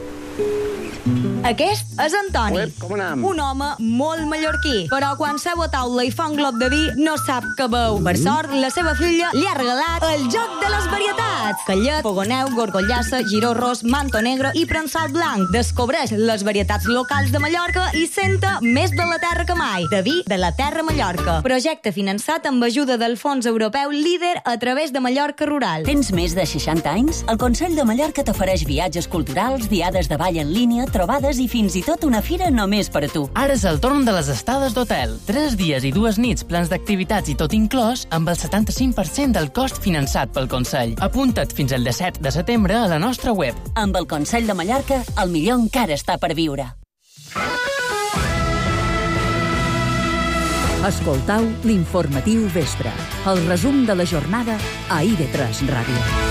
Aquest és Antoni, un home molt mallorquí, però quan seu a taula i fa un glop de vi no sap què beu. Per sort, la seva filla li ha regalat el joc de les varietats. Callet, fogoneu, gorgollassa, giró ros, manto negre i prensat blanc. Descobreix les varietats locals de Mallorca i senta més de la terra que mai. De vi de la terra Mallorca. Projecte finançat amb ajuda del Fons Europeu Líder a través de Mallorca Rural. Tens més de 60 anys? El Consell de Mallorca t'ofereix viatges culturals, diades de ball en línia, trobades i fins i tot una fira només per a tu. Ara és el torn de les estades d'hotel. 3 dies i 2 nits, plans d'activitats i tot inclòs, amb el 75% del cost finançat pel Consell. Apunta't fins al 17 de setembre a la nostra web. Amb el Consell de Mallorca, el millor encara està per viure. Escoltau l'informatiu vespre. El resum de la jornada a IB3 Ràdio.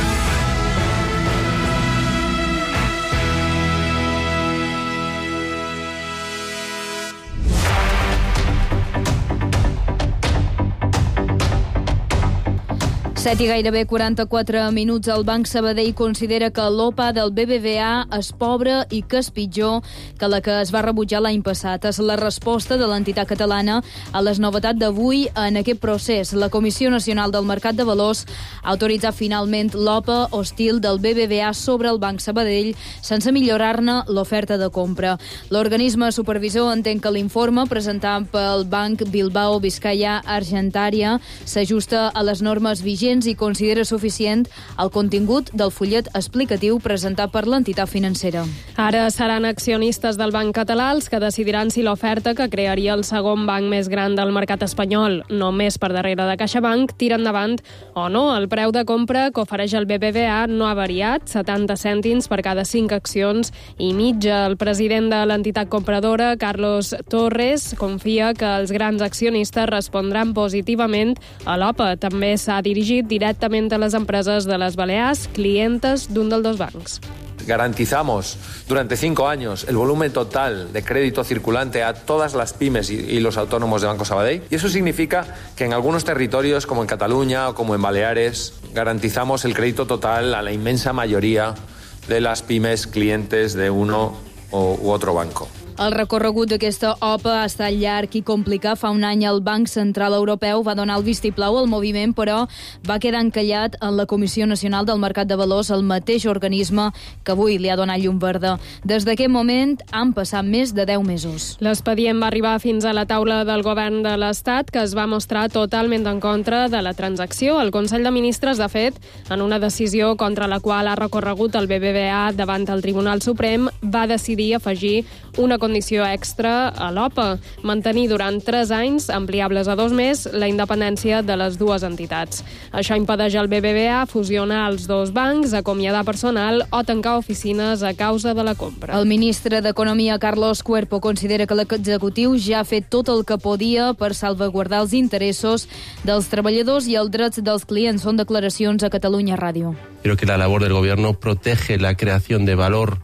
7 i gairebé 44 minuts. El Banc Sabadell considera que l'OPA del BBVA és pobra i que és pitjor que la que es va rebutjar l'any passat. És la resposta de l'entitat catalana a les novetats d'avui en aquest procés. La Comissió Nacional del Mercat de Valors ha autoritzat finalment l'OPA hostil del BBVA sobre el Banc Sabadell sense millorar-ne l'oferta de compra. L'organisme supervisor entén que l'informe presentat pel Banc Bilbao Vizcaya Argentaria s'ajusta a les normes vigents i considera suficient el contingut del fullet explicatiu presentat per l'entitat financera. Ara seran accionistes del Banc Català els que decidiran si l'oferta que crearia el segon banc més gran del mercat espanyol, només per darrere de CaixaBank, tira endavant o no. El preu de compra que ofereix el BBVA no ha variat, 70 cèntims per cada 5 accions i mitja. El president de l'entitat compradora, Carlos Torres, confia que els grans accionistes respondran positivament a l'OPA. També s'ha dirigit directament a les empreses de les Balears, clientes d'un dels dos bancs. Garantizamos durante 5 años el volumen total de crédito circulante a todas las pymes y los autónomos de Banco Sabadell. Y eso significa que en algunos territorios, como en Cataluña o como en Baleares, garantizamos el crédito total a la inmensa mayoría de las pymes clientes de uno u otro banco. El recorregut d'aquesta OPA ha estat llarg i complicat. Fa un any el Banc Central Europeu va donar el vistiplau al moviment, però va quedar encallat en la Comissió Nacional del Mercat de Valors, el mateix organisme que avui li ha donat llum verda. Des d'aquest moment han passat més de 10 mesos. L'expedient va arribar fins a la taula del govern de l'Estat, que es va mostrar totalment en contra de la transacció. El Consell de Ministres, de fet, en una decisió contra la qual ha recorregut el BBVA davant el Tribunal Suprem, va decidir afegir una condició extra a l'OPA, mantenir durant 3 anys, ampliables a 2 més, la independència de les dues entitats. Això impedeix al BBVA fusionar els dos bancs, acomiadar personal o tancar oficines a causa de la compra. El ministre d'Economia, Carlos Cuerpo, considera que l'executiu ja ha fet tot el que podia per salvaguardar els interessos dels treballadors i els drets dels clients. Són declaracions a Catalunya Ràdio. Creo que la labor del gobierno protege la creación de valor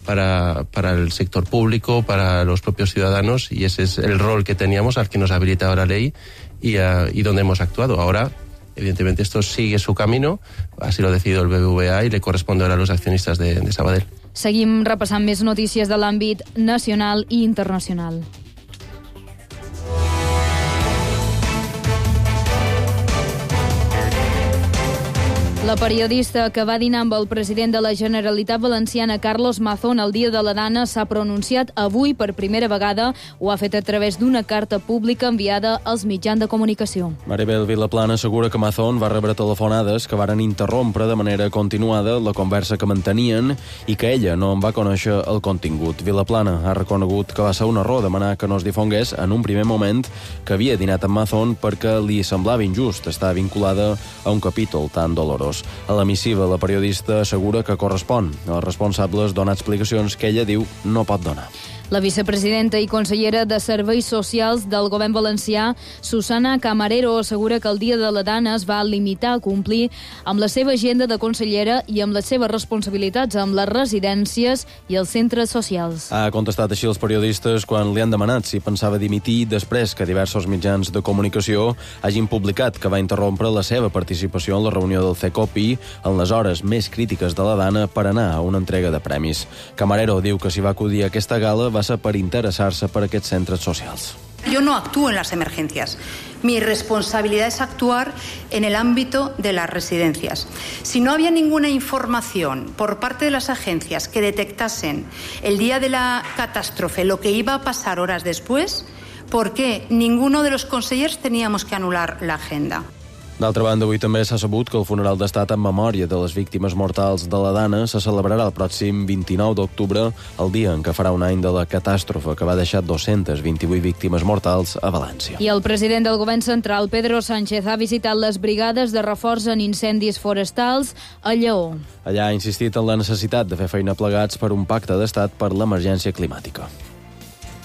para el sector público, para los propios ciudadanos, y ese es el rol que teníamos, al que nos habilitaba la ley y donde hemos actuado. Ahora, evidentemente, esto sigue su camino, así lo ha decidido el BBVA y le corresponde ahora a los accionistas de Sabadell. Seguim repassant més notícies de l'àmbit nacional i internacional. La periodista que va dinar amb el president de la Generalitat Valenciana, Carlos Mazón, el dia de la Dana, s'ha pronunciat avui per primera vegada. Ho ha fet a través d'una carta pública enviada als mitjans de comunicació. Maribel Vilaplana assegura que Mazón va rebre telefonades que varen interrompre de manera continuada la conversa que mantenien i que ella no en va conèixer el contingut. Vilaplana ha reconegut que va ser un error demanar que no es difongués en un primer moment que havia dinat amb Mazón perquè li semblava injust estar vinculada a un capítol tan dolorós. A la missiva, la periodista assegura que correspon als responsables donar explicacions que ella diu no pot donar. La vicepresidenta i consellera de Serveis Socials del govern valencià, Susana Camarero, assegura que el dia de la Dana es va limitar a complir amb la seva agenda de consellera i amb les seves responsabilitats amb les residències i els centres socials. Ha contestat així els periodistes quan li han demanat si pensava dimitir després que diversos mitjans de comunicació hagin publicat que va interrompre la seva participació en la reunió del CECOPI en les hores més crítiques de la Dana per anar a una entrega de premis. Camarero diu que si va acudir a aquesta gala va ser per interessar-se per aquests centres socials. Yo no actúo en las emergencias. Mi responsabilidad es actuar en el ámbito de las residencias. Si no había ninguna información por parte de las agencias que detectasen el día de la catástrofe lo que iba a pasar horas después, ¿por qué ninguno de los consejeros teníamos que anular la agenda? D'altra banda, avui també s'ha sabut que el funeral d'estat en memòria de les víctimes mortals de la Dana se celebrarà el pròxim 29 d'octubre, el dia en què farà un any de la catàstrofe que va deixar 228 víctimes mortals a València. I el president del govern central, Pedro Sánchez, ha visitat les brigades de reforç en incendis forestals a Lleó. Allà ha insistit en la necessitat de fer feina plegats per un pacte d'estat per l'emergència climàtica.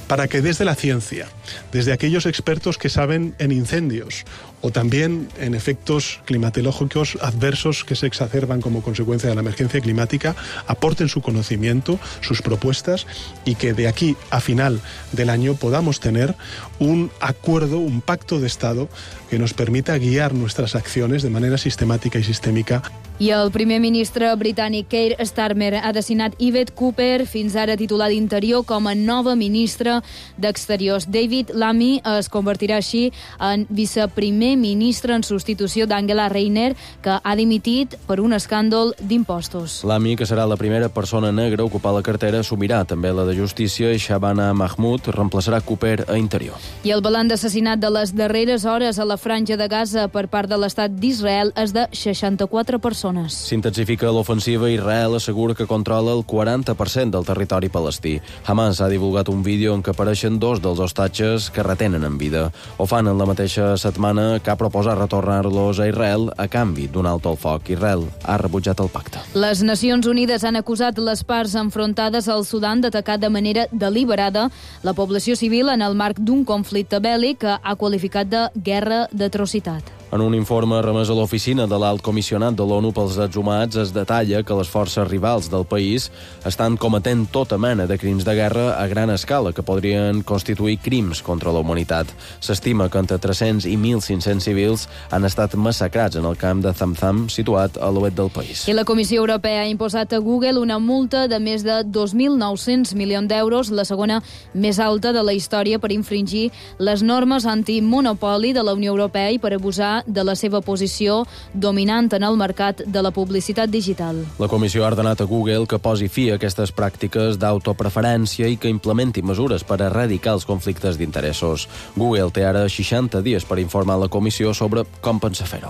para que desde la ciencia, desde aquellos expertos que saben en incendios o también en efectos climatológicos adversos que se exacerban como consecuencia de la emergencia climática, aporten su conocimiento, sus propuestas, y que de aquí a final del año podamos tener un acuerdo, un pacto de Estado que nos permita guiar nuestras acciones de manera sistemática y sistémica. I el primer ministre britànic Keir Starmer ha designat Yvette Cooper, fins ara titular d'Interior, com a nova ministra d'Exteriors. David Lammy es convertirà així en viceprimer ministre en substitució d'Angela Rayner, que ha dimitit per un escàndol d'impostos. Lammy, que serà la primera persona negra a ocupar la cartera, assumirà també la de Justícia, i Shabana Mahmoud reemplaçarà Cooper a Interior. I el balanç d'assassinat de les darreres hores a la franja de Gaza per part de l'estat d'Israel és de 64 persones. S'intensifica l'ofensiva i Israel assegura que controla el 40% del territori palestí. Hamas ha divulgat un vídeo en què apareixen dos dels hostatges que retenen en vida. Ho fan en la mateixa setmana que ha proposat retornar-los a Israel a canvi d'un alto al foc. Israel ha rebutjat el pacte. Les Nacions Unides han acusat les parts enfrontades al Sudan d'atacar de manera deliberada la població civil en el marc d'un conflicte bèl·lic que ha qualificat de guerra d'atrocitat. En un informe remès a l'oficina de l'alt comissionat de l'ONU pels drets humans es detalla que les forces rivals del país estan cometent tota mena de crims de guerra a gran escala que podrien constituir crims contra la humanitat. S'estima que entre 300 i 1.500 civils han estat massacrats en el camp de Zamzam, situat a l'oest del país. I la Comissió Europea ha imposat a Google una multa de més de 2.900 milions d'euros, la segona més alta de la història, per infringir les normes antimonopoli de la Unió Europea i per abusar de la seva posició dominant en el mercat de la publicitat digital. La Comissió ha ordenat a Google que posi fi a aquestes pràctiques d'autopreferència i que implementi mesures per erradicar els conflictes d'interessos. Google té ara 60 dies per informar la Comissió sobre com pensa fer-ho.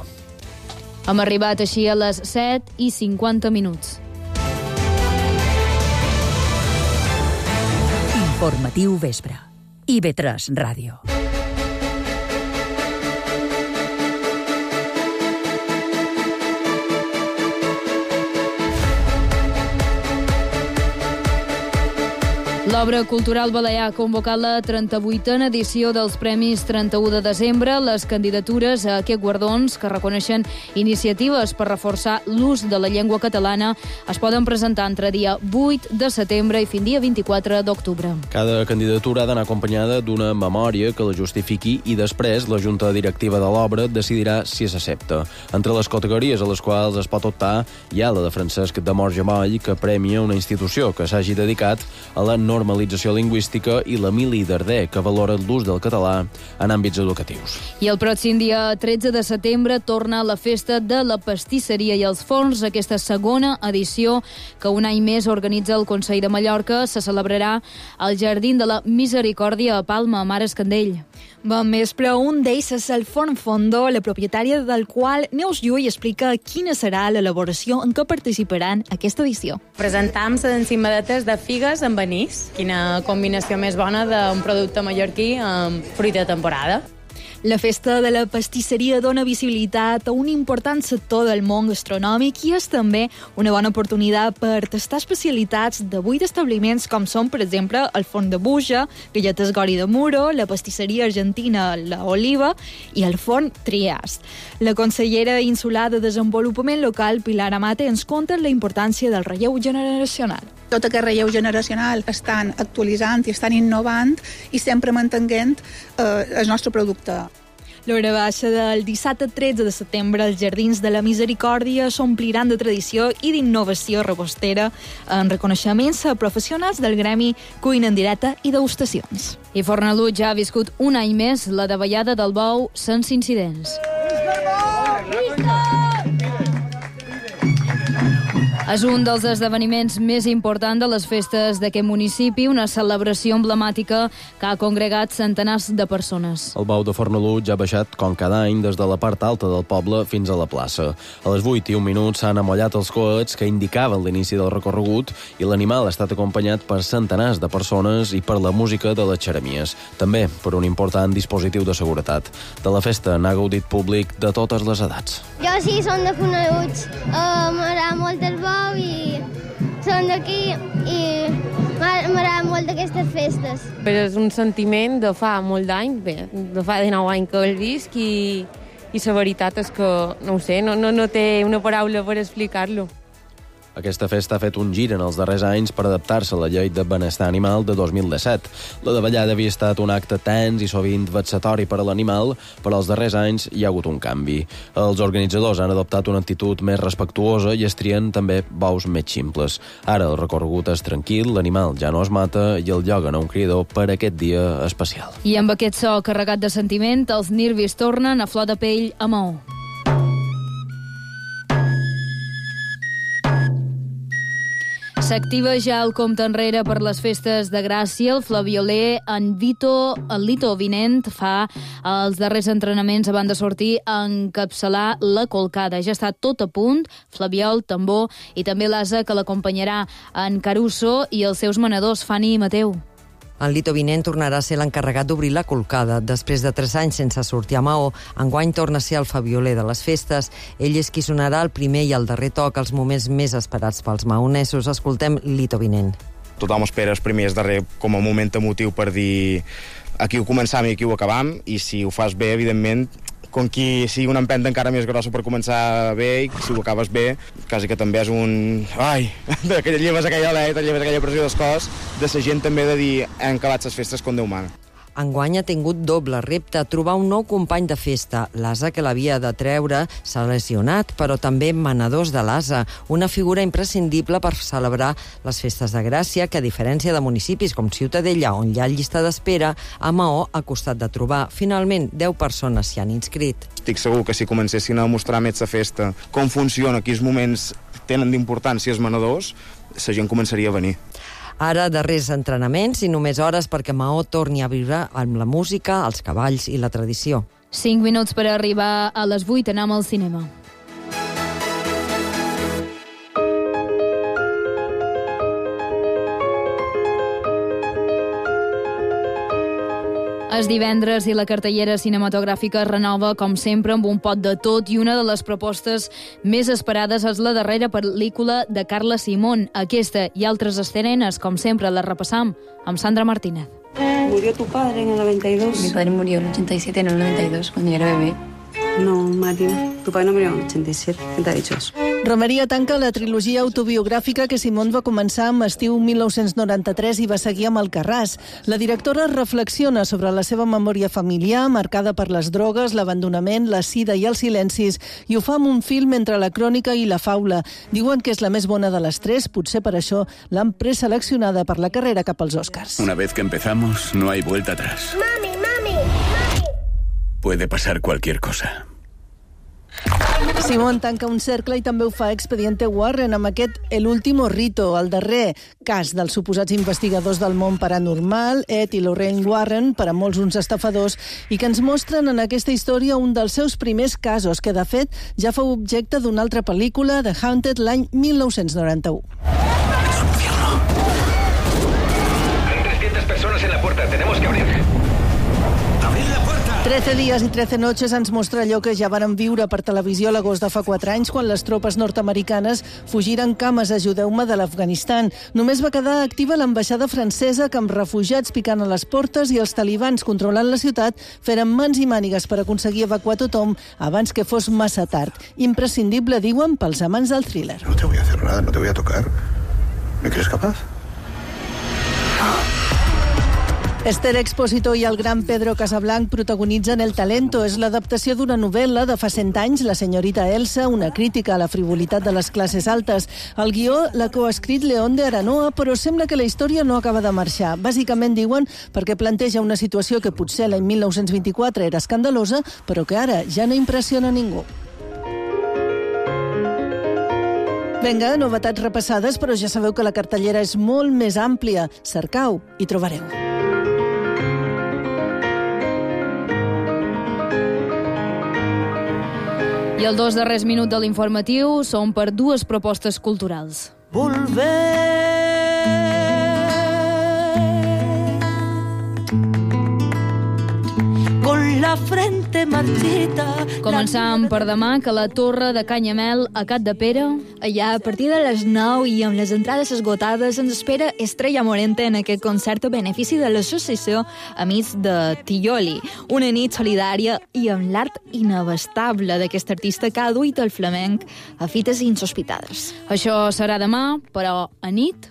Hem arribat així a les 7:50. Informatiu vespre. IB3 Ràdio. L'Obra Cultural Balear ha convocat la 38a edició dels Premis 31 de desembre. Les candidatures a aquests guardons, que reconeixen iniciatives per reforçar l'ús de la llengua catalana, es poden presentar entre dia 8 de setembre i fins dia 24 d'octubre. Cada candidatura ha d'anar acompanyada d'una memòria que la justifiqui i després la Junta Directiva de l'obra decidirà si s'accepta. Entre les categories a les quals es pot optar hi ha la de Francesc de Morgemoll, que premia una institució que s'hagi dedicat a la normalització lingüística, i l'Emili Darder, que valora l'ús del català en àmbits educatius. I el pròxim dia 13 de setembre torna la festa de la pastisseria i els forns, aquesta segona edició que un any més organitza el Consell de Mallorca. Se celebrarà al Jardín de la Misericòrdia a Palma, Mar Escandell. Bon vespre, un d'ells és el Forn Fondo, la propietària del qual Neus Llull explica quina serà l'elaboració en què participaran aquesta edició. Presentam les encimadetes de figues amb anís. Quina combinació més bona d'un producte mallorquí amb fruita de temporada. La festa de la pastisseria dona visibilitat a un important sector del món gastronòmic i és també una bona oportunitat per tastar especialitats de 8 establiments com són, per exemple, el Forn de Buja, Galletes Gori de Muro, la pastisseria argentina La Oliva i el Forn Trias. La consellera insular de Desenvolupament Local, Pilar Amate, ens conta la importància del relleu generacional. Tot aquest relleu generacional estan actualitzant i estan innovant i sempre mantenint el nostre producte. L'hora baixa del dissabte 13 de setembre als Jardins de la Misericòrdia s'ompliran de tradició i d'innovació repostera en reconeixements a professionals del gremi Cuina en Directe i degustacions. I Fornalutx ja ha viscut un any més la davallada del bou sense incidents. És un dels esdeveniments més importants de les festes d'aquest municipi, una celebració emblemàtica que ha congregat centenars de persones. El bou de Fornalutx ha baixat, com cada any, des de la part alta del poble fins a la plaça. A les 8:01 s'han amollat els coets que indicaven l'inici del recorregut i l'animal ha estat acompanyat per centenars de persones i per la música de les xeremies. També per un important dispositiu de seguretat. De la festa n'ha gaudit públic de totes les edats. Jo sí, som de Fornalutx. M'agrada molt el bou i som d'aquí i m'agrada molt aquesta aquestes festes? Però és un sentiment de fa molt d'anys, de fa 19 anys que el visc i la veritat és que, no ho sé, no té una paraula per explicar-lo. Aquesta festa ha fet un gir en els darrers anys per adaptar-se a la llei de benestar animal de 2017. La davallada havia estat un acte tens i sovint vexatori per a l'animal, però els darrers anys hi ha hagut un canvi. Els organitzadors han adoptat una actitud més respectuosa i es trien també bous més ximples. Ara el recorregut és tranquil, l'animal ja no es mata i el lloguen a un criador per aquest dia especial. I amb aquest so carregat de sentiment, els nervis tornen a flor de pell a Maó. S'activa ja el compte enrere per les festes de Gràcia. El flabiolé en Lito Vinent fa els darrers entrenaments abans de sortir a encapçalar la colcada. Ja està tot a punt, flabiol, tambor i també l'asa que l'acompanyarà en Caruso i els seus manadors Fanny i Mateu. En Lito Vinent tornarà a ser l'encarregat d'obrir la colcada. Després de 3 anys sense sortir a Maó, enguany torna a ser el fabioler de les festes. Ell és qui sonarà el primer i el darrer toc, els moments més esperats pels maonesos. Escoltem Lito Vinent. Tothom espera els primers darrer com a moment emotiu per dir aquí ho començam i aquí ho acabam, i si ho fas bé, evidentment, com qui sigui una empenta encara més grossa per començar bé, i si ho acabes bé, quasi que també és un... Ai, que lleves aquella aleta, lleves aquella pressió del cos, de la gent també de dir hem acabat les festes com Déu mana. Enguany ha tingut doble repte, trobar un nou company de festa. L'asa que l'havia de treure s'ha lesionat, però també manadors de l'asa, una figura imprescindible per celebrar les festes de Gràcia, que a diferència de municipis com Ciutadella, on hi ha llista d'espera, a Maó ha costat de trobar. Finalment, 10 persones s'hi han inscrit. Estic segur que si comencessin a mostrar més la festa, com funciona, quins moments tenen d'importància els manadors, la gent començaria a venir. Ara, darrers entrenaments i només hores perquè Maó torni a viure amb la música, els cavalls i la tradició. 5 minuts per arribar a les 8, anem al cinema. És divendres i la cartellera cinematogràfica es renova, com sempre, amb un pot de tot, i una de les propostes més esperades és la darrera pel·lícula de Carla Simón. Aquesta i altres estrenes, com sempre, les repassam amb Sandra Martínez. ¿Murió tu padre en el 92? Mi padre murió en el 87, no en el 92, cuando yo era bebé. No, Marina, tu padre no murió en el 87. ¿Quién te ha dicho eso? Romeria tanca la trilogia autobiogràfica que Simón va començar amb estiu 1993 i va seguir amb Alcarràs. La directora reflexiona sobre la seva memòria familiar, marcada per les drogues, l'abandonament, la sida i els silencis, i ho fa amb un film entre la crònica i la faula. Diuen que és la més bona de les tres, potser per això l'han preseleccionada per la carrera cap als Oscars. Una vez que empezamos, no hay vuelta atrás. Mami, mami, mami. Puede pasar cualquier cosa. Simón tanca un cercle i també ho fa Expediente Warren amb aquest El último rito, el darrer cas dels suposats investigadors del món paranormal, Ed i Lorraine Warren, per a molts uns estafadors, i que ens mostren en aquesta història un dels seus primers casos, que de fet ja fou objecte d'una altra pel·lícula, The Haunted, l'any 1991. Hay 300 personas en la puerta, tenemos que abrir. 13 dies i 13 noches ens mostra allò que ja varen viure per televisió a l'agost de fa 4 anys, quan les tropes nord-americanes fugiren cames, ajudeu-me, de l'Afganistan. Només va quedar activa l'ambaixada francesa, que amb refugiats picant a les portes i els talibans controlant la ciutat feren mans i mànigues per aconseguir evacuar tothom abans que fos massa tard. Imprescindible, diuen, pels amants del thriller. No te voy a hacer nada, no te voy a tocar. ¿Me crees capaz? Esther Expósito i el gran Pedro Casablanch protagonitzen El talento. És l'adaptació d'una novel·la de fa 100 anys, La senyorita Elsa, una crítica a la frivolitat de les classes altes. El guió l'ha coescrit León de Aranoa, però sembla que la història no acaba de marxar. Bàsicament, diuen, perquè planteja una situació que potser l'any 1924 era escandalosa, però que ara ja no impressiona ningú. Vinga, novetats repassades, però ja sabeu que la cartellera és molt més àmplia. Cercau i trobareu. I els 2 darrers minuts de l'informatiu són per 2 propostes culturals. Volver con la frente marchita. Començam per demà, que la Torre de Canyamel a Capdepera. Allà, a partir de les 9 i amb les entrades esgotades, ens espera Estrella Morente en aquest concert a benefici de l'associació Amics de Tilloli. Una nit solidària i amb l'art inabastable d'aquest artista que ha duit el flamenc a fites insospitades. Això serà demà, però a nit...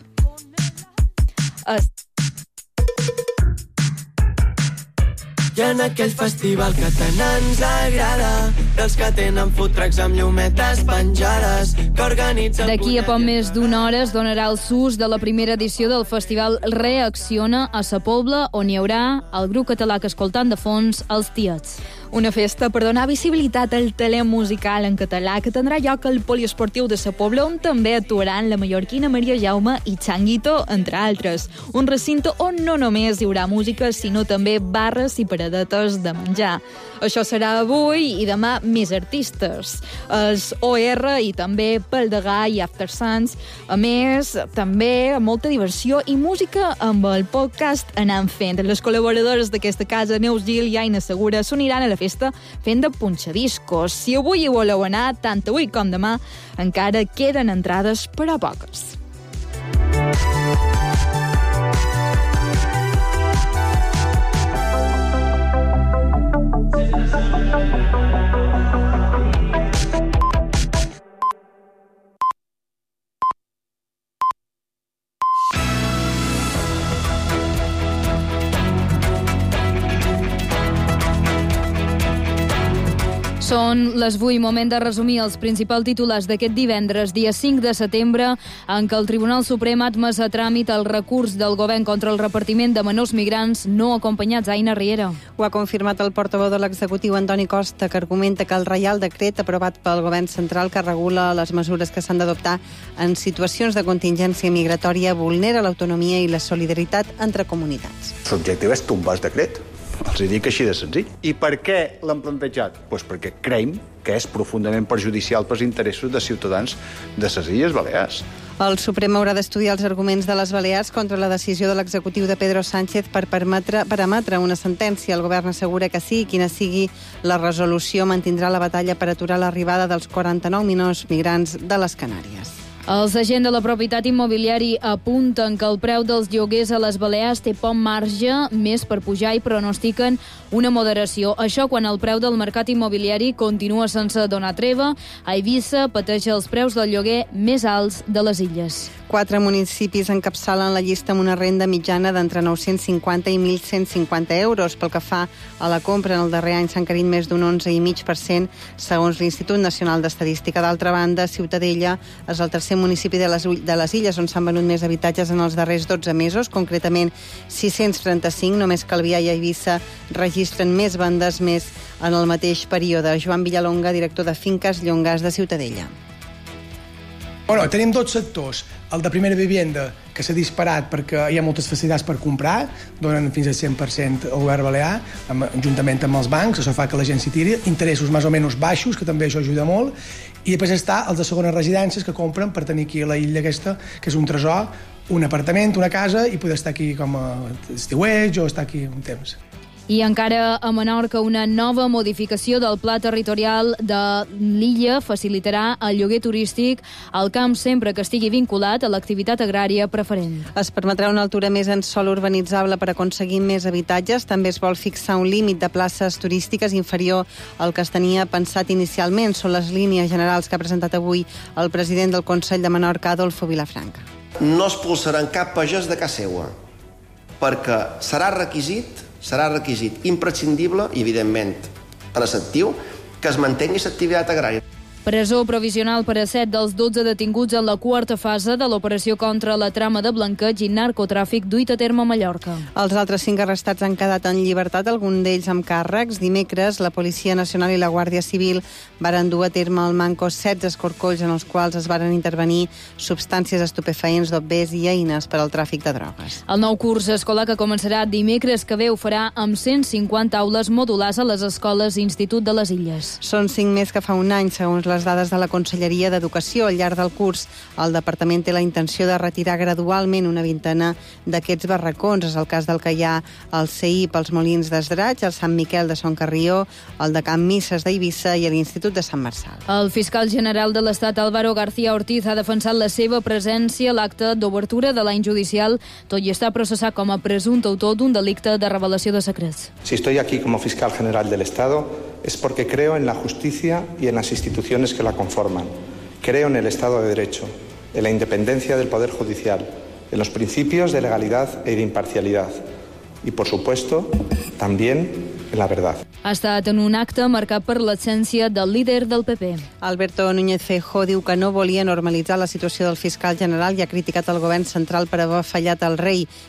I en aquell festival que tant ens agrada, dels que tenen food trucks amb llumetes penjades, que organitzen... D'aquí a poc més d'una hora es donarà el sus de la primera edició del festival Reacciona a Sa Pobla, on hi haurà el grup català que escoltant de fons, Els Tiets. Una festa per donar visibilitat al talent musical en català que tindrà lloc al Poliesportiu de Sa Pobla, on també actuaran la mallorquina Maria Jaume i Changuito, entre altres. Un recinte on no només hi haurà música, sinó també barres i paradetes de menjar. Això serà avui i demà més artistes. Els OR i també Pel Degà i After Suns. A més, també molta diversió i música amb el podcast Anant Fent. Les col·laboradores d'aquesta casa, Neus Gil i Aina Segura, s'uniran a la festa fent de punxadiscos. Si avui hi voleu anar, tant avui com demà, encara queden entrades per a poques. Són les 8, moment de resumir els principals titulars d'aquest divendres, dia 5 de setembre, en què el Tribunal Suprem ha admès a tràmit el recurs del govern contra el repartiment de menors migrants no acompanyats. Aina Riera. Ho ha confirmat el portaveu de l'executiu, Antoni Costa, que argumenta que el Reial Decret aprovat pel govern central que regula les mesures que s'han d'adoptar en situacions de contingència migratòria vulnera l'autonomia i la solidaritat entre comunitats. L'objectiu és tombar el decret. Els hi dic així de senzill. I per què l'han plantejat? Pues perquè creiem que és profundament perjudicial pels interessos de ciutadans de les Illes Balears. El Suprem haurà d'estudiar els arguments de les Balears contra la decisió de l'executiu de Pedro Sánchez per emetre una sentència. El govern assegura que sigui quina sigui la resolució, mantindrà la batalla per aturar l'arribada dels 49 menors migrants de les Canàries. Els agents de la propietat immobiliari apunten que el preu dels lloguers a les Balears té poc marge més per pujar i pronostiquen una moderació. Això quan el preu del mercat immobiliari continua sense donar treva. A Eivissa pateix els preus del lloguer més alts de les illes. 4 municipis encapçalen la llista amb una renda mitjana d'entre 950 i 1.150 euros. Pel que fa a la compra, en el darrer any s'ha encarit més d'un 11,5%, segons l'Institut Nacional d'Estadística. D'altra banda, Ciutadella és el tercer municipi de les illes on s'han venut més habitatges en els darrers 12 mesos, concretament 635, només Calvià i Eivissa registren més vendes més en el mateix període. Joan Villalonga, director de Finques Llongars de Ciutadella. Bueno, tenim dos sectors. El de primera vivenda, que s'ha disparat perquè hi ha moltes facilitats per comprar, donen fins al 100% al govern balear, juntament amb els bancs, això fa que la gent s'hi tiri, interessos més o menys baixos, que també això ajuda molt, i després està els de segones residències que compren per tenir aquí a la illa aquesta, que és un tresor, un apartament, una casa, i poder estar aquí com a estiueig o estar aquí un temps. I encara a Menorca, una nova modificació del pla territorial de l'illa facilitarà el lloguer turístic al camp sempre que estigui vinculat a l'activitat agrària preferent. Es permetrà una altura més en sòl urbanitzable per aconseguir més habitatges. També es vol fixar un límit de places turístiques inferior al que es tenia pensat inicialment. Són les línies generals que ha presentat avui el president del Consell de Menorca, Adolfo Vilafranca. No expulsaran cap pagès de casa seva, perquè serà requisit imprescindible i, evidentment, preceptiu, que es mantengui l'activitat agrària. Presó provisional per a 7 dels 12 detinguts en la quarta fase de l'operació contra la trama de blanqueig i narcotràfic duit a terme a Mallorca. Els altres 5 arrestats han quedat en llibertat, algun d'ells amb càrrecs. Dimecres, la Policia Nacional i la Guàrdia Civil varen dur a terme al manco 16 escorcolls en els quals es varen intervenir substàncies estupefaents, dobbers i eines per al tràfic de drogues. El nou curs escolar que començarà dimecres que ve ho farà amb 150 aules modulars a les escoles i institut de les Illes. Són 5 més que fa un any, segons les dades de la Conselleria d'Educació. Al llarg del curs, el departament té la intenció de retirar gradualment una vintena d'aquests barracons. És el cas del que hi ha al CI pels Molins d'Esdratx, el Sant Miquel de Son Carrió, el de Can Misses d'Eivissa i l'Institut de Sant Marçal. El fiscal general de l'Estat, Álvaro García Ortiz, ha defensat la seva presència a l'acte d'obertura de l'any judicial, tot i estar processat com a presumpte autor d'un delicte de revelació de secrets. Si estoy aquí como fiscal general del Estado es porque creo en la justicia y en las instituciones que la conforman. Creo en el Estado de Derecho, en la independencia del Poder Judicial, en los principios de legalidad y de imparcialidad y, por supuesto, también en la verdad. Ha estat en un acte marcat per l'absència del líder del PP. Alberto Núñez Feijóo diu que no volia normalitzar la situació del fiscal general i ha criticat el govern central per haver fallat al rei.